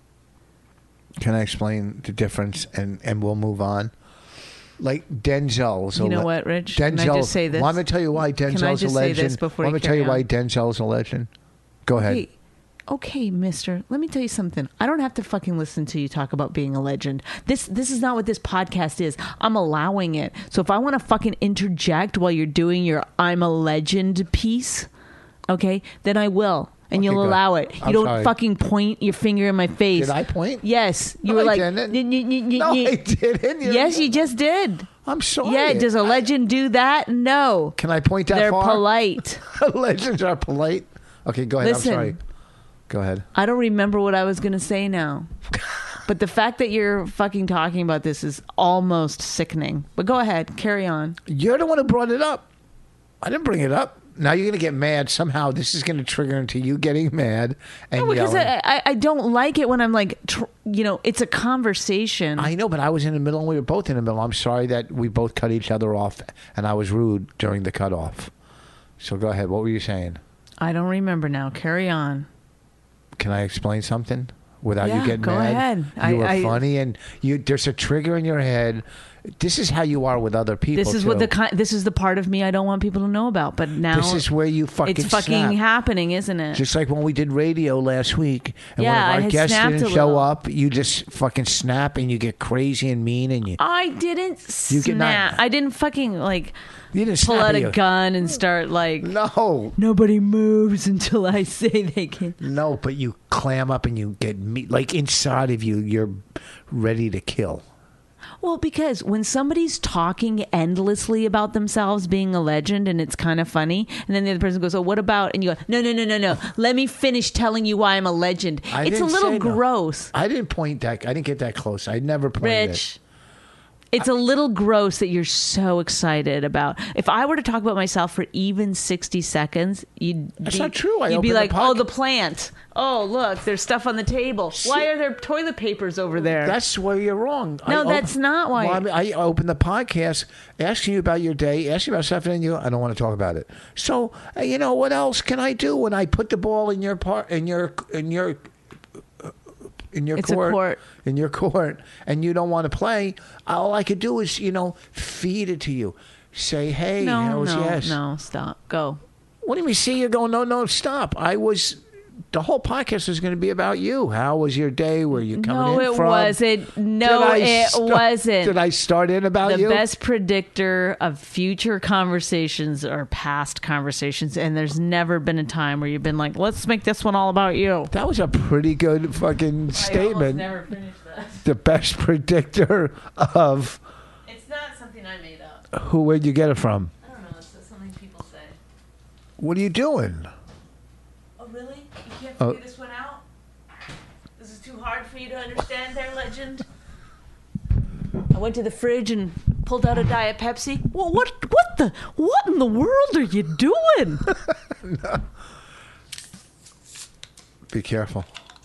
Can I explain the difference, and and we'll move on? Like Denzel's. a You know le- what, Rich? Denzel. Can I just say this? Well, I'm gonna tell you why Denzel's I a just say legend. this before Let you me tell you carry why on? Denzel's a legend. Go ahead. Hey, okay, mister, let me tell you something. I don't have to fucking listen to you talk about being a legend. This this is not what this podcast is. I'm allowing it. So if I want to fucking interject while you're doing your I'm a legend piece, okay, then I will. And Okay, you'll go allow ahead. it. You I'm don't sorry. fucking point your finger in my face. Did I point? Yes. You No, were I like, didn't. "N- n- n- No, n- I didn't. You're- Yes, you just did. I'm sorry. Yeah, does a legend do that? No. Can I point that They're far? polite. Legends are polite. Okay, go ahead. Listen. I'm sorry. Go ahead. I don't remember what I was going to say now. But the fact that you're fucking talking about this is almost sickening. But go ahead, carry on. You're the one who brought it up. I didn't bring it up. Now you're going to get mad. Somehow this is going to trigger into you getting mad and No, because yelling. I, I, I don't like it when I'm like, tr- you know, it's a conversation. I know, but I was in the middle and we were both in the middle. I'm sorry that we both cut each other off and I was rude during the cutoff. So go ahead. What were you saying? I don't remember now. Carry on. Can I explain something without Yeah, you getting go mad? ahead. You I- were I- funny and you. There's a trigger in your head. This is how you are with other people. This is too. what the ki- this is the part of me I don't want people to know about. But now This is where you fucking it's fucking snap. happening, isn't it? Just like when we did radio last week, and Yeah, I one of our had guests snapped didn't a show little. up, you just fucking snap and you get crazy and mean and you I didn't You get not- snap. I didn't fucking like you didn't pull snap out at a you. gun and start like. No, Nobody moves until I say they can. no, but you clam up and you get meat like inside of you. You're ready to kill. Well, because when somebody's talking endlessly about themselves being a legend and it's kind of funny, and then the other person goes, oh, what about, and you go, no, no, no, no, no. Let me finish telling you why I'm a legend. I it's a didn't little say no. gross. I didn't point that. I didn't get that close. I never pointed Rich. it. It's a little gross that you're so excited about. If I were to talk about myself for even sixty seconds, you'd That's be, not true. I you'd be opened like, the oh, pocket- the plant. Oh, look, there's stuff on the table. Why are there toilet papers over there? That's where you're wrong. No, I that's not why- Well, I, mean, I opened the podcast asking you about your day, asking you about stuff, and then you, I don't want to talk about it. So, uh, you know, what else can I do when I put the ball in your part, in your, in your, in your It's a court, court. in your court, and you don't want to play? All I could do is, you know, feed it to you. Say, hey, no, how was no, yes? no, stop. Go. What do you mean? See, you're going, no, no, stop. I was, the whole podcast is going to be about you. How was your day? Where you coming No, in it from? wasn't. No, Did I it sta- wasn't. Did I start in about The you? best predictor of future conversations are past conversations, and there's never been a time where you've been like, let's make this one all about you. That was a pretty good fucking statement. never finished that. The best predictor of It's not something I made up. who? Where'd you get it from? I don't know. It's just something people say. What are you doing? Oh, really? You can't Oh. figure this one out? This is too hard for you to understand there, legend? I went to the fridge and pulled out a Diet Pepsi. Well, what, what the, what in the world are you doing? Be careful.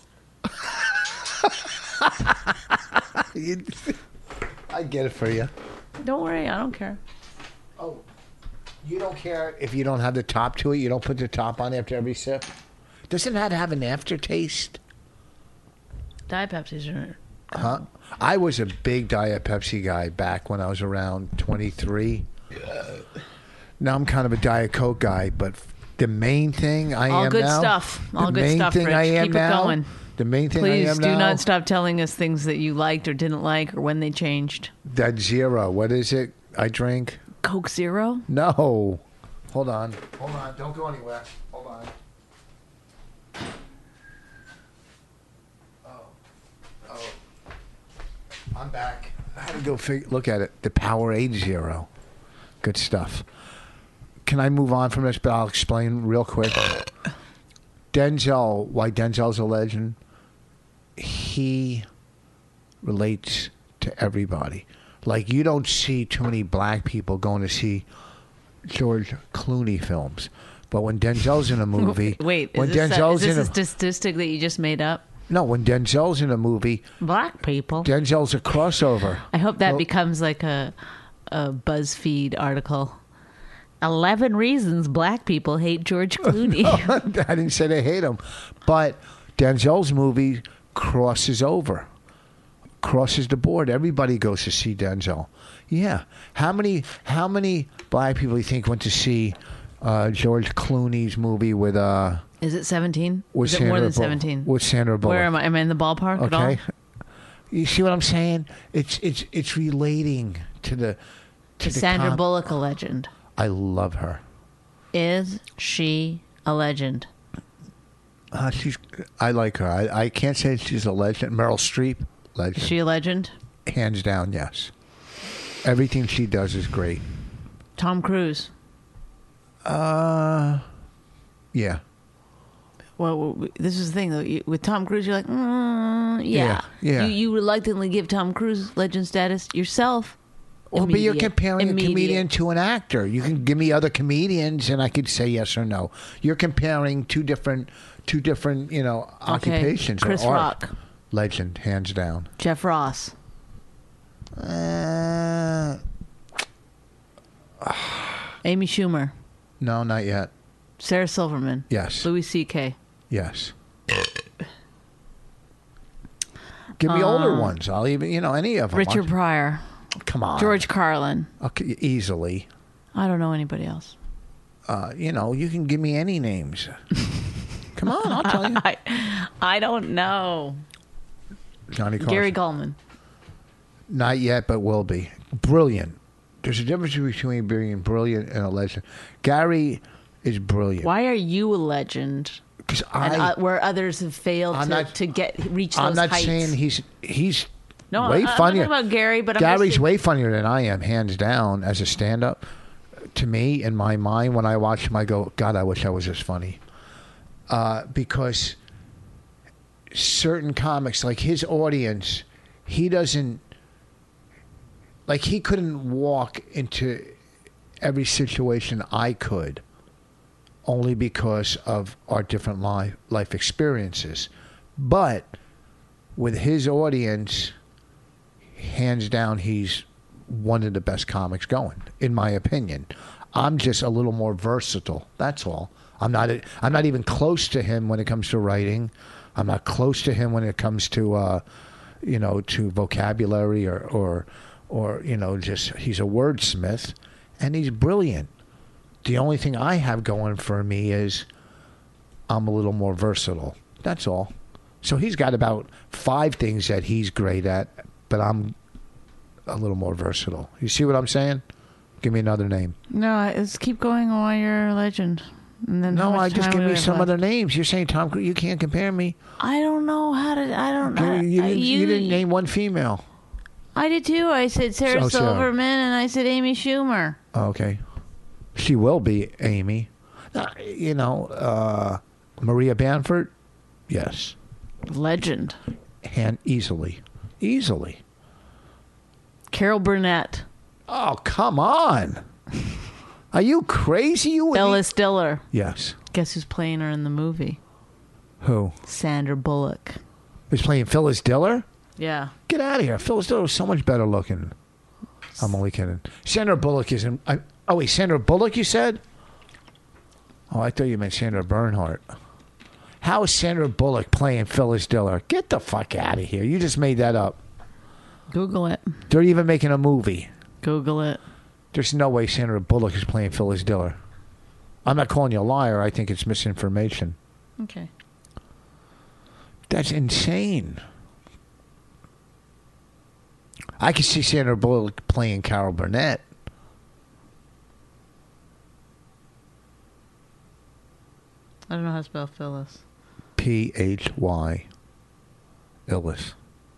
You- I get it for you. Don't worry, I don't care. Oh, you don't care if you don't have the top to it. You don't put the top on after every sip. Doesn't that have an aftertaste? Diet Pepsis are. Huh? I was a big Diet Pepsi guy back when I was around twenty-three. Now I'm kind of a Diet Coke guy, but the main thing I All am good now, stuff. All the good main stuff, thing Rich. I am Keep it now, going. The main thing I Please am do now, not stop telling us things that you liked or didn't like or when they changed. that zero. What is it? I drink. Coke Zero? No. Hold on. Hold on. Don't go anywhere. Hold on. Oh. Oh. I'm back. I had to go fig- look at it. The Powerade Zero. Good stuff. Can I move on from this? But I'll explain real quick. Denzel, why Denzel's a legend, he relates to everybody. Like, you don't see too many black people going to see George Clooney films. But when Denzel's in a movie... Wait, when is this, a, Denzel's is this in a statistic that you just made up? No, when Denzel's in a movie, Black people. Denzel's a crossover. I hope that Well- becomes like a, a BuzzFeed article. eleven reasons black people hate George Clooney. I didn't say they hate him. But Denzel's movie crosses over. Crosses the board. Everybody goes to see Denzel. Yeah. How many how many black people do you think went to see uh, George Clooney's movie with uh Is it seventeen? with Is it Sandra more than Bull- seventeen? With Sandra Bullock. Where am I? Am I in the ballpark at all? Okay. You see what I'm saying? It's it's it's relating to the to Is the Sandra com- Bullock a legend? I love her. Is she a legend? Uh, she's I like her. I, I can't say she's a legend. Meryl Streep, legend. Is she a legend? Hands down, yes. Everything she does is great. Tom Cruise. Uh, yeah. Well, w- w- this is the thing though. You, with Tom Cruise, you're like, mm, yeah, Yeah, yeah. You, you reluctantly give Tom Cruise legend status yourself. Well, but you're Immediate. comparing Immediate. a comedian to an actor. You can give me other comedians, and I could say yes or no. You're comparing two different, two different, you know, occupations. or Chris art. Rock. Legend, hands down. Jeff Ross. Uh, Amy Schumer. no, not yet. Sarah Silverman. Yes. Louis C K. Yes. Give me older ones. I'll even, you know, any of them. Richard Pryor. Come on. George Carlin. Okay, easily. I don't know anybody else. Uh, you know, you can give me any names. Come on, I'll tell you. I, I don't know. Johnny Carson. Gary Gulman. Not yet, but will be. Brilliant. There's a difference between being brilliant and a legend. Gary is brilliant. Why are you a legend? Because And I, uh, where others have failed I'm to, not- to get reach those I'm not heights. saying he's he's No, way I, I'm funnier. not talking about Gary, but I'm Gary's just, way funnier than I am, hands down, as a stand-up. To me, in my mind, when I watch him, I go, God, I wish I was as funny. Uh, because certain comics, like his audience, he doesn't, like he couldn't walk into every situation I could, only because of our different life, life experiences. But with his audience, hands down, he's one of the best comics going, in my opinion. I'm just a little more versatile. That's all. I'm not. I'm not even close to him when it comes to writing. I'm not close to him when it comes to, uh, you know, to vocabulary or, or, or you know, just he's a wordsmith, and he's brilliant. The only thing I have going for me is I'm a little more versatile. That's all. So he's got about five things that he's great at, but I'm a little more versatile. You see what I'm saying? Give me another name. No, let's keep going while you're a legend. And then how No, much I just time give do we me have some left? other names. You're saying Tom Cruise. You can't compare me. I don't know how to. I don't You, know. you, didn't, you, you didn't name one female. I did too. I said Sarah So, Sarah. Silverman and I said Amy Schumer. Oh, okay. She will be Amy. Uh, you know, uh, Maria Bamford. Yes. Legend. Hand easily, easily. Carol Burnett. Oh, come on. Are you crazy? You would Bella Stiller. Yes. Guess who's playing her in the movie? Who? Sandra Bullock. He's playing Phyllis Diller? Yeah. Get out of here. Phyllis Diller was so much better looking. I'm only kidding. Sandra Bullock is in... I, oh, wait. Sandra Bullock, you said? Oh, I thought you meant Sandra Bernhardt. How is Sandra Bullock playing Phyllis Diller? Get the fuck out of here. You just made that up. Google it. They're even making a movie. Google it. There's no way Sandra Bullock is playing Phyllis Diller. I'm not calling you a liar. I think it's misinformation. Okay. That's insane. I could see Sandra Bullock playing Carol Burnett. I don't know how to spell Phyllis. P H Y. Illis.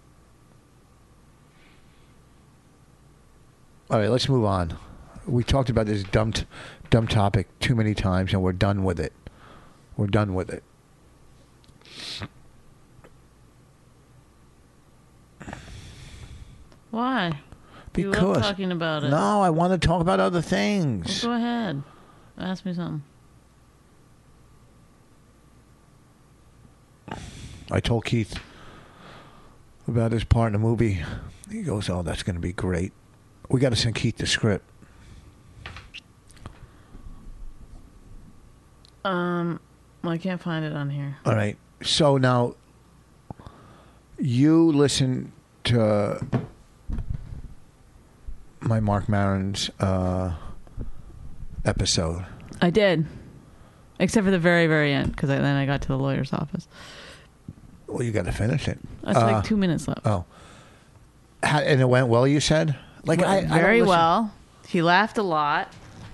All right, let's move on. We talked about this dumb, t- dumb topic too many times, and we're done with it. We're done with it. Why? Because you love talking about it. No, I want to talk about other things. Well, go ahead. Ask me something. I told Keith about his part in the movie. He goes, "Oh, that's going to be great. We got to send Keith the script." Um, well, I can't find it on here. All right. So now you listen to my Mark Maron's uh, episode. I did, except for the very, very end, because then I got to the lawyer's office. Well, you got to finish it. That's Uh, like two minutes left. Oh, How, and it went well. You said, like, I, I don't very listen- well. He laughed a lot,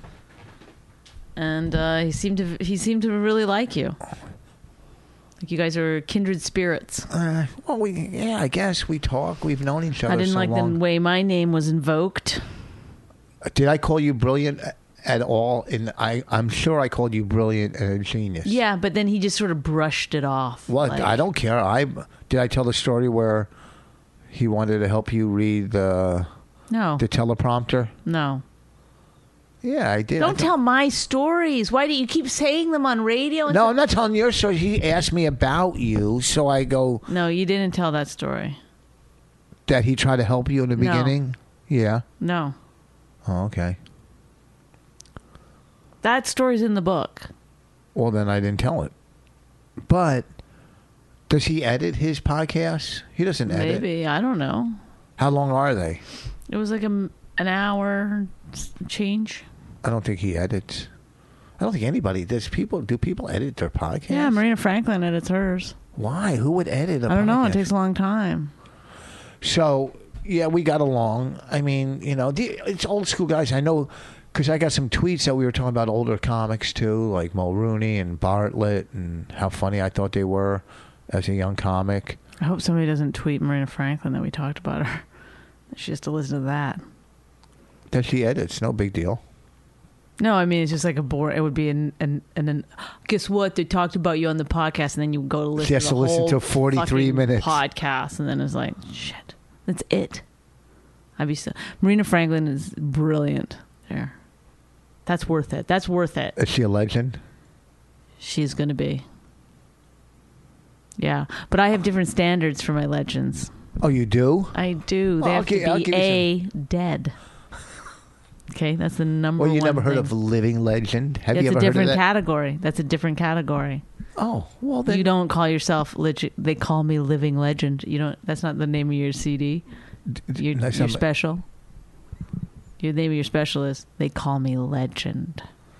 and uh, he seemed to he seemed to really like you. Like you guys are kindred spirits. Uh, well, we yeah, I guess we talk. We've known each other I didn't so like long. the way my name was invoked. Did I call you brilliant at all? And I, I'm sure I called you brilliant and a genius. Yeah, but then he just sort of brushed it off. Well, like- I don't care. I did I tell the story where he wanted to help you read the No, the teleprompter? no. Yeah, I did. I Don't thought- tell my stories. Why do you keep saying them on radio? And No, stuff? I'm not telling your story. He asked me about you, so I go No, you didn't tell that story. that he tried to help you in the No. beginning. Yeah. No, Oh, okay. that story's in the book. Well, then I didn't tell it. But does he edit his podcasts? He doesn't edit. Maybe, I don't know. How long are they? It was like a, an hour change. I don't think he edits. I don't think anybody does. People do people edit their podcasts? Yeah, Marina Franklin edits hers. Why? Who would edit a I don't know. podcast? It takes a long time. So yeah, we got along. I mean, you know, the, it's old school guys. I know because I got some tweets that we were talking about older comics too, like Mulrooney and Bartlett, and how funny I thought they were. as a young comic. I hope somebody doesn't tweet Marina Franklin that we talked about her. She has to listen to that. That she edits, no big deal. No, I mean, it's just like a bore. It would be an, an, an, an guess what? They talked about you on the podcast, and then you go to listen She has to to the listen whole to forty-three fucking minutes. podcast, and then it's like, shit, that's it. I'd be so. Marina Franklin is brilliant. There, that's worth it. That's worth it. Is she a legend? She's gonna be. Yeah, but I have different standards for my legends. Oh, you do? I do. They Well, I'll have gi- I'll to give be you a dead. Okay, that's the number Well, you one never heard thing. of living legend? Have That's you a ever different heard of that? category. That's a different category. Oh, well then. You don't call yourself legit. They call me living legend. You don't. That's not the name of your C D. You're, that's you're not- special. Your name of your special is they call me legend.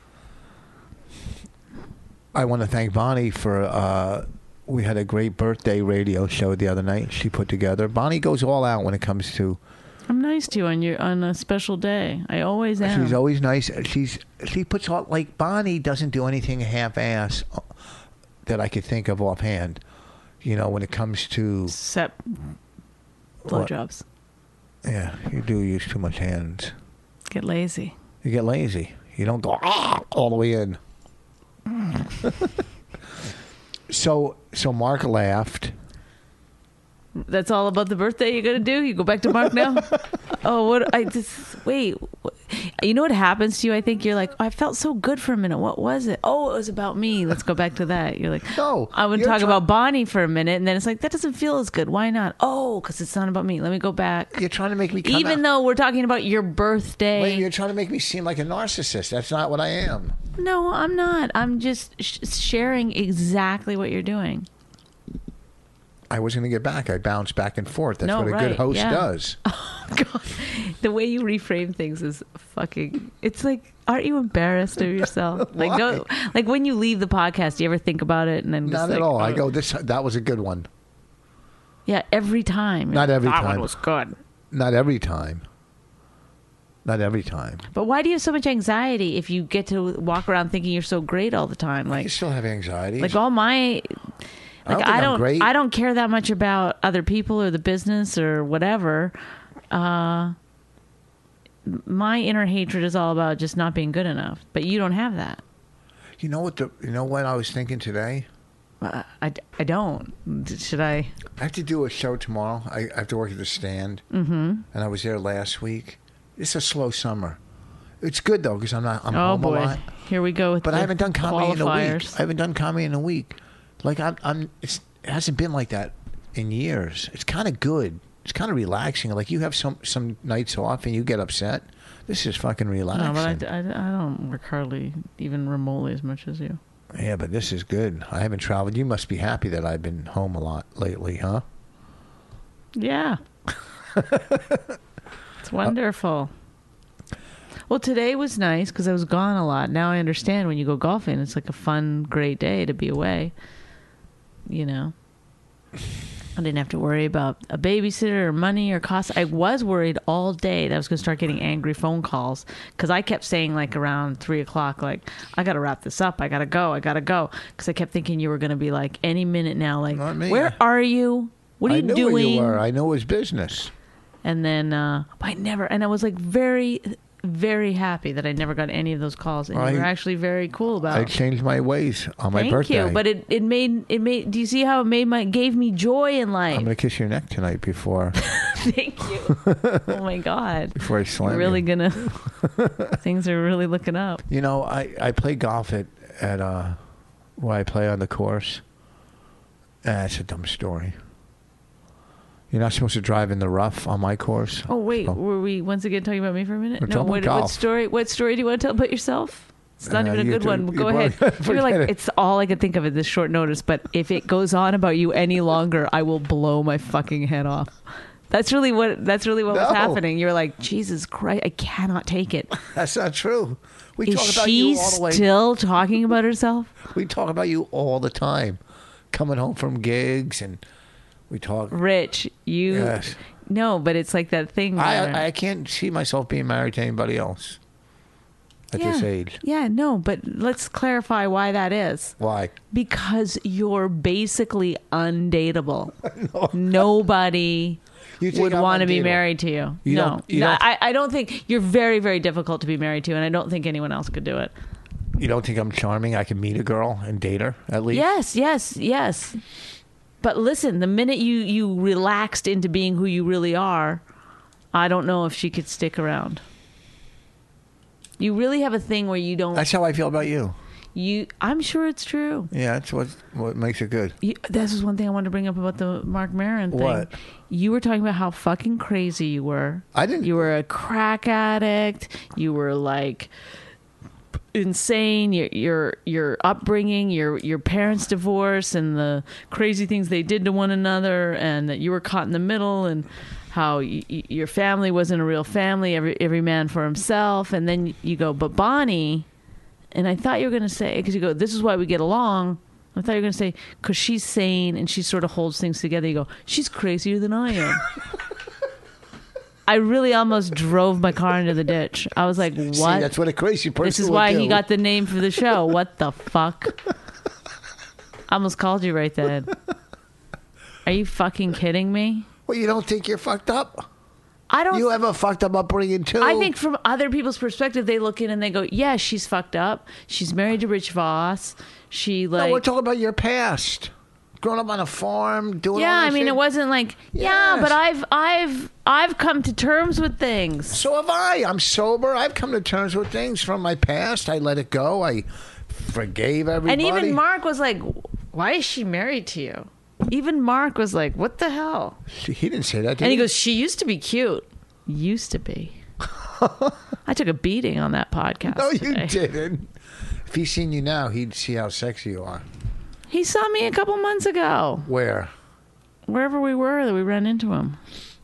I want to thank Bonnie for. Uh, we had a great birthday radio show the other night. She put together. Bonnie goes all out when it comes to. I'm nice to you on your on a special day. I always am. She's always nice. She's she puts all like Bonnie doesn't do anything half-ass that I could think of offhand. You know, when it comes to Except What? blowjobs. yeah, you do use too much hands. Get lazy. You get lazy. You don't go ah, all the way in. so so Mark laughed. That's all about the birthday you're gonna do. You go back to Mark now. Oh, what? I just wait. What, you know what happens to you? I think you're like, oh, I felt so good for a minute. What was it? Oh, it was about me. Let's go back to that. You're like, No, I would you're talk try- about Bonnie for a minute, and then it's like that doesn't feel as good. Why not? Oh, because it's not about me. Let me go back. You're trying to make me come Even out. though we're talking about your birthday. Wait, you're trying to make me seem like a narcissist. That's not what I am. No, I'm not. I'm just sh- sharing exactly what you're doing. I was going to get back. I bounce back and forth. That's No, what a right, good host yeah. does. God, the way you reframe things is fucking. It's like, aren't you embarrassed of yourself? Like, no, like when you leave the podcast, do you ever think about it and then just Not like, at all. I oh. go, this. That was a good one. Yeah, every time. Not every that time. one was good. Not every time. Not every time. But why do you have so much anxiety if you get to walk around thinking you're so great all the time? You Like, still have anxiety. like all my. I don't Like think I I'm don't, great. I don't care that much about other people or the business or whatever. Uh, my inner hatred is all about just not being good enough. But you don't have that. You know what? The, you know what I was thinking today. Uh, I, I don't. Should I? I have to do a show tomorrow. I, I have to work at the Stand. Mm-hmm. And I was there last week. It's a slow summer. It's good though because I'm not. I'm Oh home a boy, lot. here we go with. But the I haven't done comedy in a week. qualifiers. I haven't done comedy in a week. Like I'm, I'm. It's, it hasn't been like that in years. It's kind of good. It's kind of relaxing. Like you have some some nights off and you get upset. This is fucking relaxing. No, but I, I, I don't work hardly even remotely as much as you. Yeah, but this is good. I haven't traveled. You must be happy that I've been home a lot lately, huh? Yeah, it's wonderful. Well, today was nice because I was gone a lot. Now I understand when you go golfing, it's like a fun, great day to be away. You know, I didn't have to worry about a babysitter or money or cost. I was worried all day that I was going to start getting angry phone calls because I kept saying like around three o'clock, like, I got to wrap this up. I got to go. I got to go. Because I kept thinking you were going to be like any minute now, like, Not me. where are you? What are I you knew doing? where you were. I know it was business. And then uh, I never, and I was like very, very happy that I never got any of those calls. And I- you were actually very cool about I it. changed my ways on my Thank birthday. you. But it, it made, it made, do you see how it made my, gave me joy in life? I'm gonna kiss your neck tonight before Thank you. Oh my God. before I slam You're really you. gonna, things are really looking up. You know, I, I play golf at at uh, where I play on the course. That's a dumb story. You're not supposed to drive in the rough on my course. Oh wait, Oh. were we once again talking about me for a minute? We're No, talking what, about what golf. story? What story do you want to tell about yourself? It's not Uh, even a you good do- one. you Go probably- ahead. You're forget like, it. it's all I could think of at this short notice. But if it goes on about you any longer, I will blow my fucking head off. That's really what. That's really what was No. happening. You're like, Jesus Christ, I cannot take it. That's not true. We Is talk about she you all the way. still talking about herself? We talk about you all the time, coming home from gigs, and we talk. Rich, you. Yes. No, but it's like that thing. Where, I I can't see myself being married to anybody else. at yeah. this age. Yeah, no, but let's clarify why that is. Why? Because you're basically undateable. no, Nobody would want to be married to you. you no, don't, you no don't, I, I don't think you're very, very difficult to be married to, and I don't think anyone else could do it. You don't think I'm charming? I can meet a girl and date her at least? Yes, yes, yes. But listen, the minute you, you relaxed into being who you really are, I don't know if she could stick around. You really have a thing where you don't... That's how I feel about you. You, I'm sure it's true. Yeah, that's what what makes it good. You, this is one thing I wanted to bring up about the Marc Maron thing. What? You were talking about how fucking crazy you were. I didn't... You were a crack addict. You were like... insane, your your your upbringing, your your parents' divorce, and the crazy things they did to one another, and that you were caught in the middle, and how y- y- your family wasn't a real family, every every man for himself. And then you go, but Bonnie, and I thought you were going to say, because you go, this is why we get along. I thought you were going to say, because she's sane and she sort of holds things together. You go, she's crazier than I am. I really almost drove my car into the ditch. I was like, what? See, that's what a crazy person This is would why do. he got the name for the show. What the fuck? I almost called you right then. Are you fucking kidding me? Well, you don't think you're fucked up? I don't. You have a fucked up upbringing, too? I think from other people's perspective, they look in and they go, yeah, she's fucked up. She's married to Rich Voss. She like... No, we're talking about your past. Growing up on a farm, doing Yeah, all I this mean, shit. it wasn't like, yeah, Yes. but I've, I've, I've come to terms with things. So have I. I'm sober. I've come to terms with things from my past. I let it go. I forgave everybody. And even Mark was like, why is she married to you? Even Mark was like, what the hell? He didn't say that, did And he he? goes, she used to be cute. Used to be. I took a beating on that podcast. No, you today. didn't. If he's seen you now, he'd see how sexy you are. He saw me a couple months ago. Where? Wherever we were, that we ran into him.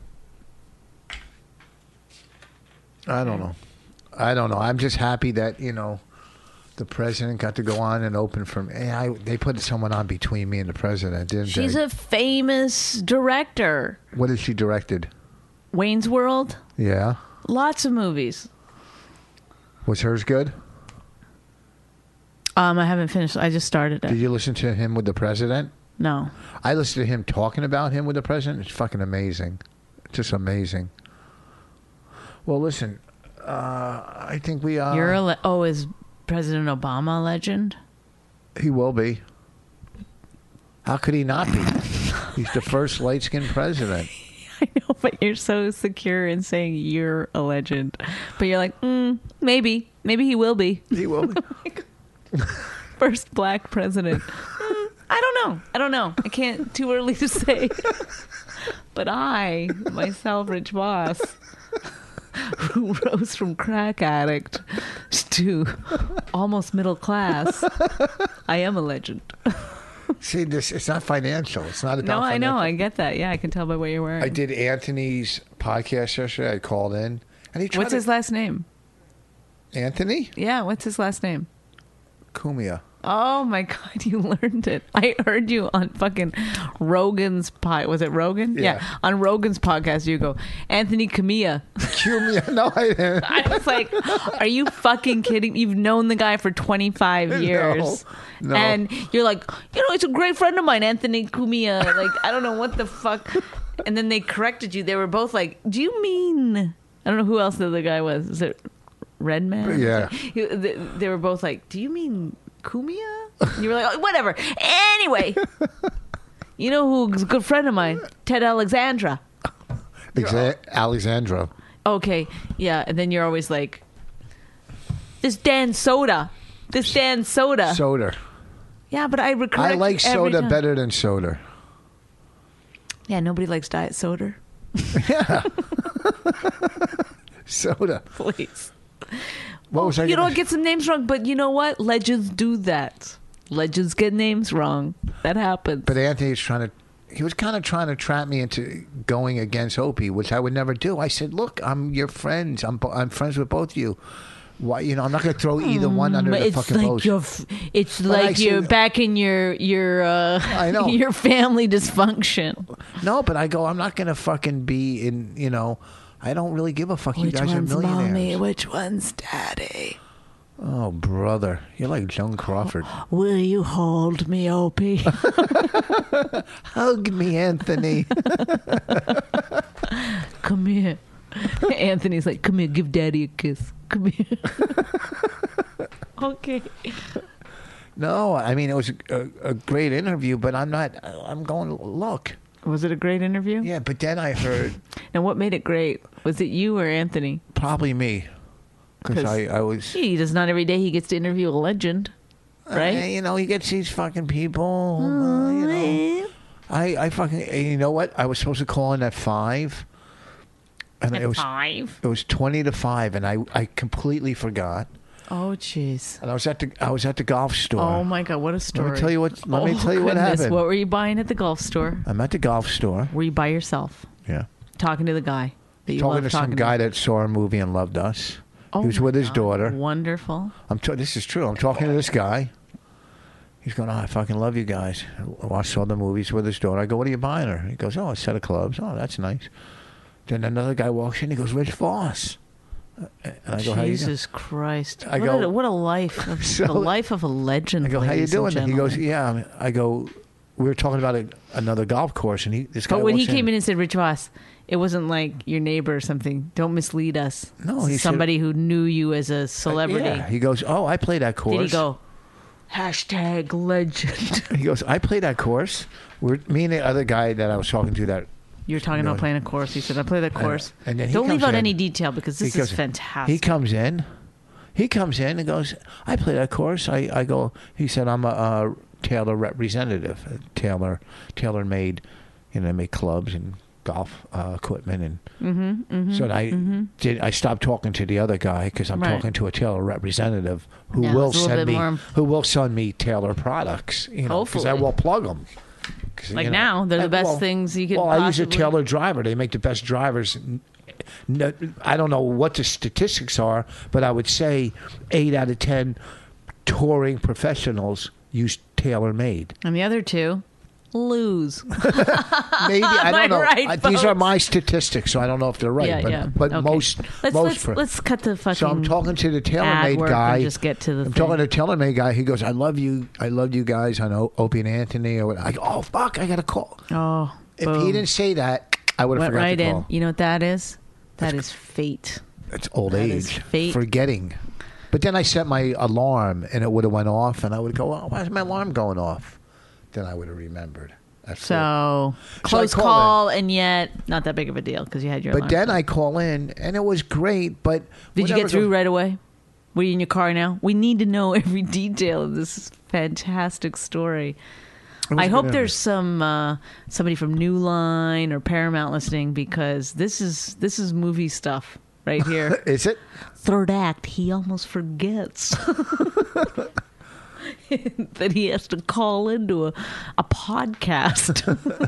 I don't know. I don't know. I'm just happy that, you know, the president got to go on and open for me. Hey, I, they put someone on between me and the president, didn't She's they? a famous director. What has she directed? Wayne's World. Yeah. Lots of movies. Was hers good? Um, I haven't finished. I just started Did it. you listen to him with the president? No. I listened to him talking about him with the president. It's fucking amazing. Just amazing. Well, listen, uh, I think we are. You're a le- oh, is President Obama a legend? He will be. How could he not be? He's the first light-skinned president. I know, but you're so secure in saying you're a legend. But you're like, mm, maybe. Maybe he will be. He will be. First black president. Mm, I don't know. I don't know. I can't, too early to say. But I, myself, Rich Voss, who rose from crack addict to almost middle class, I am a legend. See, this it's not financial. It's not about No, I know. financial. I get that. Yeah, I can tell by what you're wearing. I did Anthony's podcast yesterday. I called in. And he tried What's to, his last name? Anthony Yeah, what's his last name? Cumia. Oh my God, you learned it. I heard you on fucking Rogan's pod. Was it Rogan? Yeah. On Rogan's podcast, you go, Anthony Cumia. Cumia. No, I didn't. I was like, are you fucking kidding? You've known the guy for twenty-five years. No. And you're like, you know, it's a great friend of mine, Anthony Cumia. Like, I don't know what the fuck. And then they corrected you. They were both like, do you mean... I don't know who else the other guy was. Is it Redman? Yeah. He- They they were both like, do you mean Cumia? And you were like, oh, whatever. Anyway, you know who's a good friend of mine? Ted Alexandra. Exa- Alexandra. Okay, yeah. And then you're always like, this Dan Soda. This Dan Soda. Soda. Yeah, but I correct I like you every soda time. better than soda. Yeah, nobody likes diet soda. Yeah. Soda. Please. What was I You gonna- don't get some names wrong, but you know what? Legends do that. Legends get names wrong. That happens. But Anthony was trying to, he was kind of trying to trap me into going against Opie, which I would never do. I said, look, I'm your friends. I'm, bo- I'm friends with both of you. Why, you know, I'm not going to throw either one under But the it's fucking like bus. you're, f- it's But like I you're said- back in your your uh, I know. your family dysfunction. No, but I go, I'm not going to fucking be in, you know, I don't really give a fuck. You Which guys are one's millionaires. mommy? Which one's daddy? Oh, brother. You're like Joan Crawford. Will you hold me, Opie? Hug me, Anthony. Come here. Anthony's like, come here, give Daddy a kiss. Come here. Okay. No, I mean, it was a, a great interview, but I'm not, I'm going, look. Was it a great interview? Yeah, but then I heard. Now, what made it great? Was it you or Anthony? Probably me. Because I, I was. He does not every day he gets to interview a legend, right? Uh, you know, he gets these fucking people. Uh, you know. I, I fucking. You know what? I was supposed to call in at five. And At it was five? It was twenty to five, and I, I completely forgot. Oh, jeez. And I was at the I was at the golf store. Oh my God, what a story! Let me tell you what. Let oh, me tell you what goodness. happened. What were you buying at the golf store? I'm at the golf store. Were you by yourself? Yeah. Talking to the guy that you Talking love to talking some guy that saw a movie and loved us. Oh he was my with his God. daughter. Wonderful. I'm t- this is true. I'm talking to this guy. He's going, oh, I fucking love you guys. I saw the movies with his daughter. I go, what are you buying her? He goes, oh, a set of clubs. Oh, that's nice. Then another guy walks in. He goes, Rich Voss. And I go, how you doing? Jesus Christ! I what, go- a, what a life! Of, So- the life of a legend. I go, how you ladies and doing? He goes, gentlemen. yeah. I mean, I go, we were talking about a, another golf course, and he this guy But when he walks came in and said, "Rich Voss," it wasn't like your neighbor or something. Don't mislead us. No, This he is said- somebody who knew you as a celebrity. Yeah. He goes, oh, I play that course. Did he go? Hashtag legend. He goes, I play that course. We're me and the other guy that I was talking to that You were talking No. about playing a course. He said, "I play that course." and then he Don't leave comes out in. any detail because this He is goes- fantastic. He comes in. He comes in and goes, I play that course. I, I go, he said, I'm a, a Taylor representative. A Taylor, Taylor made, you know, they make clubs and golf uh, equipment. And Mm-hmm, mm-hmm, so I mm-hmm. did. I stopped talking to the other guy because I'm Right. talking to a Taylor representative who Yeah, will it's a little send bit me, more- who will send me Taylor products. You know, because I Hopefully. will plug them. Like now, they're the best things you could Well, I use a possibly- Taylor driver. They make the best drivers. No, I don't know what the statistics are, but I would say eight out of ten touring professionals use TaylorMade. And the other two lose. Maybe I Am I don't know. right, I- these are folks? my statistics, so I don't know if they're right. yeah, but yeah. but Okay. most let's most let's, pro- let's cut the fucking. so I'm talking to the ad TaylorMade work guy. and just get to the I'm thing. talking to the TaylorMade guy. He goes, "I love you. I love you guys on o- Opie and Anthony." Or what. I go, "Oh fuck, I got to call." Oh, If boom. he didn't say that, I would have Went forgot right to in. call. You know what that is? That is fate. It's old That age, is fate. forgetting. But then I set my alarm, and it would have went off, and I would go, "Oh, why is my alarm going off?" Then I would have remembered. That's it. So close call call, and yet not that big of a deal because you had your. But alarm. then I call in, and it was great. But Did you whatever get through the- right away? Were you in your car now? We need to know every detail of this fantastic story. It was I a hope good there's some uh, somebody from New Line or Paramount listening because this is this is movie stuff right here. Is it? Third act, he almost forgets that he has to call into a, a podcast.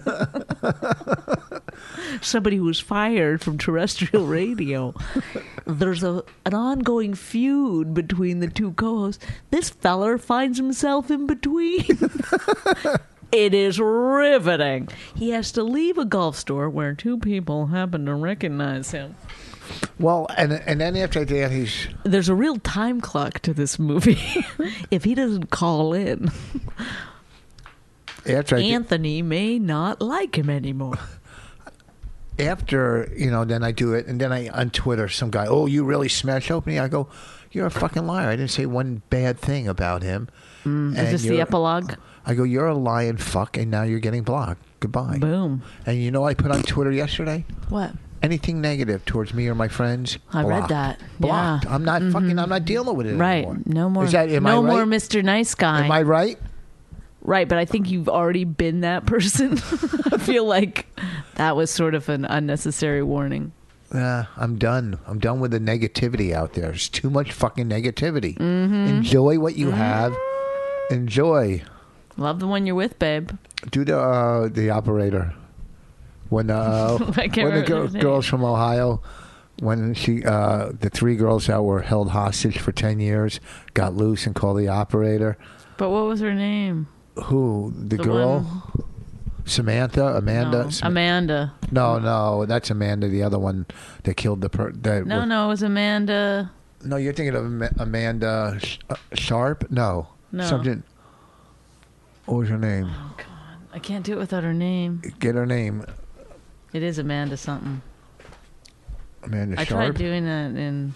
Somebody who was fired from terrestrial radio. There's a an ongoing feud between the two co-hosts. This feller finds himself in between. It is riveting. He has to leave a golf store where two people happen to recognize him. Well, and and then after that, he's There's a real time clock to this movie. If he doesn't call in, after I did- Anthony may not like him anymore. after you know, then I do it, and then I on Twitter, some guy, oh, you really smashed open me. I go, you're a fucking liar. I didn't say one bad thing about him. Is And this the you're- epilogue? I go, you're a lying fuck, and now you're getting blocked. Goodbye. Boom. And you know what I put on Twitter yesterday? What? Anything negative towards me or my friends, I read blocked. that. Blocked. Yeah. I'm not fucking. I'm not dealing with it Right. anymore. No more. Is that, am no I right? more Mister Nice Guy. Am I right? Right, but I think you've already been that person. I feel like that was sort of an unnecessary warning. Yeah, I'm done. I'm done with the negativity out there. There's too much fucking negativity. Mm-hmm. Enjoy what you have. Enjoy. Love the one you're with, babe. Do the uh, the operator when uh, I can't when the remember girl, his name. girls from Ohio, when she uh, the three girls that were held hostage for ten years got loose and called the operator. But what was her name? Who the, The girl? one- Samantha, Amanda. No, Sam- Amanda. no, no, that's Amanda. The other one that killed the per. That No, was- no, it was Amanda. No, you're thinking of Am- Amanda Sh- uh, Sharp? No. No. Something. What was her name? Oh God, I can't do it without her name. Get her name. It is Amanda something. Amanda I Sharp. tried doing that in.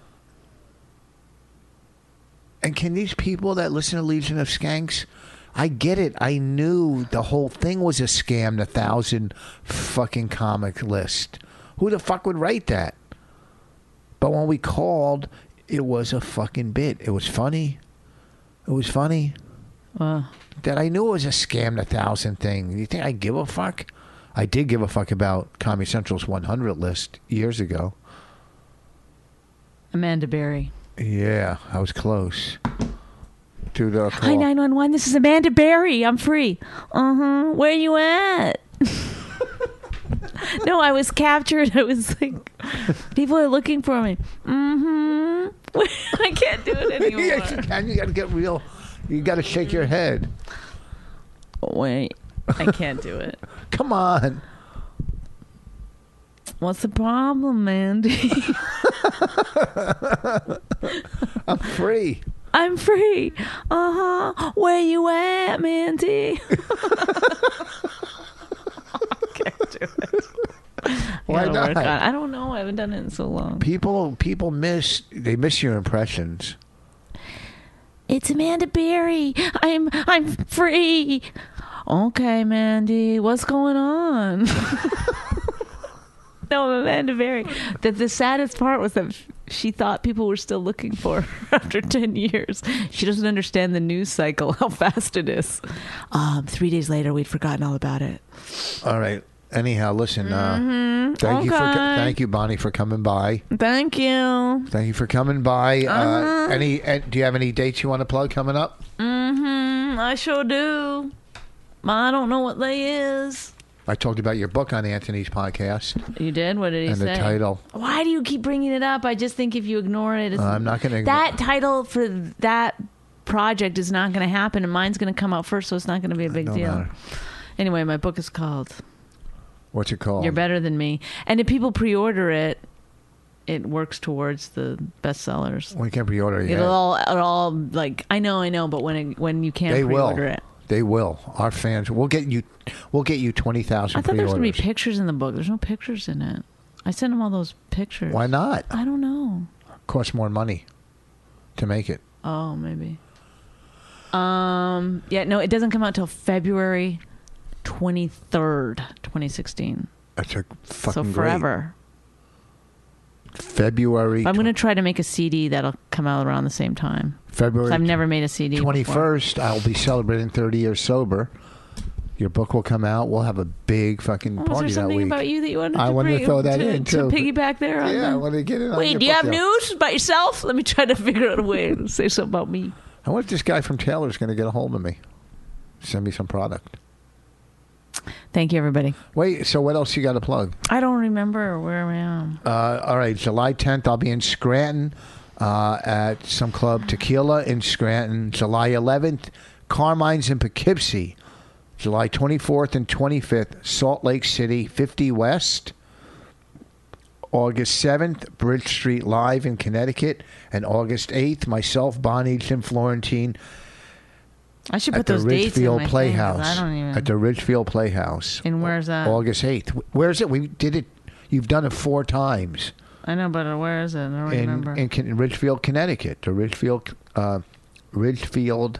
And can these people that listen to Legion of Skanks, I get it. I knew the whole thing was a scam, the thousand fucking comic list. Who the fuck would write that? But when we called, it was a fucking bit. It was funny. It was funny. Well, That I knew it was a scam, the thousand thing. You think I give a fuck? I did give a fuck about Comedy Central's one hundred list years ago. Amanda Berry. Yeah, I was close. To the call. Hi, nine one one. This is Amanda Berry. I'm free. Uh huh. Where you at? No, I was captured. I was like, people are looking for me. Mm hmm. I can't do it anymore. Yes, you can. You got to get real. You got to shake your head. Wait, I can't do it. Come on. What's the problem, Mandy? I'm free. I'm free. Uh huh. Where you at, Mandy? I can't do it. Why I gotta work not? on- I don't know. I haven't done it in so long. People, people miss. They miss your impressions. It's Amanda Berry. I'm I'm free. Okay, Mandy. What's going on? No, Amanda Berry. The, the saddest part was that she thought people were still looking for her after ten years. She doesn't understand the news cycle, how fast it is. Um, three days later, we'd forgotten all about it. All right. Anyhow, listen. Uh, Mm-hmm. thank you for. Okay. Thank you, Bonnie, for coming by. Thank you. Thank you for coming by. Uh, Uh-huh. any? Uh, do you have any dates you want to plug coming up? Mm-hmm. I sure do. I don't know what they is. I talked about your book on Anthony's podcast You did? What did he and say? the title. Why do you keep bringing it up? I just think if you ignore it, it's, Uh, I'm not going to. that title for that project is not going to happen, and mine's going to come out first, so it's not going to be a big don't deal. matter. Anyway, my book is called What's it called? You're Better Than Me, and if people pre-order it, it works towards the bestsellers. We can't pre-order it yet. It'll all, it'll all like I know, I know, but when it, when you can't They will. pre-order it, They will. Our fans. We'll get you. We'll get you twenty thousand. I thought there was pre-orders. going to be pictures in the book. There's no pictures in it. I sent him all those pictures. Why not? I don't know. Costs more money to make it. Oh, maybe. Um. Yeah. No, it doesn't come out till February twenty-third, twenty sixteen. That's a fucking So great. forever. February. I'm going to try to make a C D that'll come out around the same time. February. 'Cause I've never made a C D. Twenty before. first. I'll be celebrating thirty years sober. Your book will come out. We'll have a big fucking Oh, was party there that something week. about you that you wanted I to wanted to bring- throw that to, in, to too. piggyback there? on Yeah, I the- want to get it. on Wait, your do you book have deal. news about yourself? Let me try to figure out a way to say something about me. I wonder if this guy from Taylor's going to get a hold of me. Send me some product. Thank you, everybody. Wait, so what else you got to plug? I don't remember where I am. Uh, all right, July tenth, I'll be in Scranton uh, at some club Tequila in Scranton. July eleventh, Carmine's in Poughkeepsie. July twenty-fourth and twenty-fifth, Salt Lake City, fifty West. August seventh, Bridge Street Live in Connecticut. And August eighth, myself, Bonnie, Jim Florentine I should at put the those dates in Ridgefield my Playhouse. Thing, 'cause I don't even. At the Ridgefield Playhouse. And where's that? August eighth. Where's it? We did it. You've done it four times. I know, but where is it? I don't in, remember. in, in Ridgefield, Connecticut, the Ridgefield, uh, Ridgefield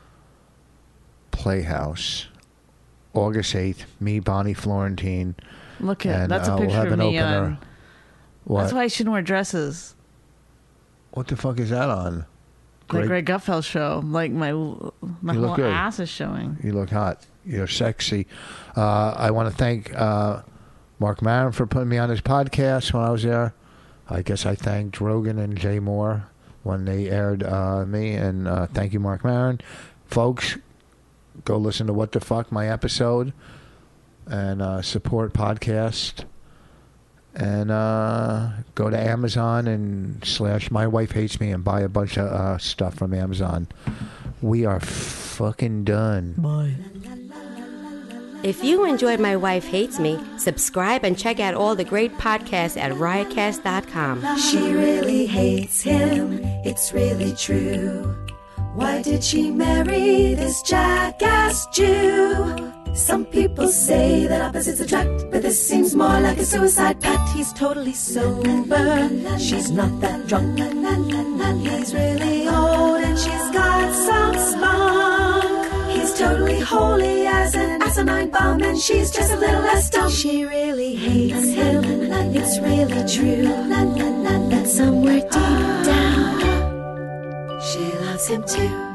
Playhouse, August eighth. Me, Bonnie Florentine. Look at and, that's uh, a we'll picture have of an me opener. on. What? That's why I shouldn't wear dresses. What the fuck is that on? The Greg Gutfeld show, like my my You look whole good. ass is showing. You look hot. You're sexy. Uh, I want to thank uh, Mark Maron for putting me on his podcast when I was there. I guess I thanked Rogan and Jay Moore when they aired uh, me. And uh, thank you, Mark Maron. Folks, go listen to What the Fuck, my episode, and uh, support podcast. And uh, go to Amazon and slash My Wife Hates Me and buy a bunch of uh, stuff from Amazon. We are fucking done. Bye. If you enjoyed My Wife Hates Me, subscribe and check out all the great podcasts at riotcast dot com. She really hates him, it's really true. Why did she marry this jackass Jew? Some people say that opposites attract, but this seems more like a suicide pact. He's totally sober, she's not that drunk. He's really old and she's got some spunk. He's totally holy as an asinine bomb, and she's just a little less dumb. She really hates him, it's really true. But somewhere deep down, she loves him too.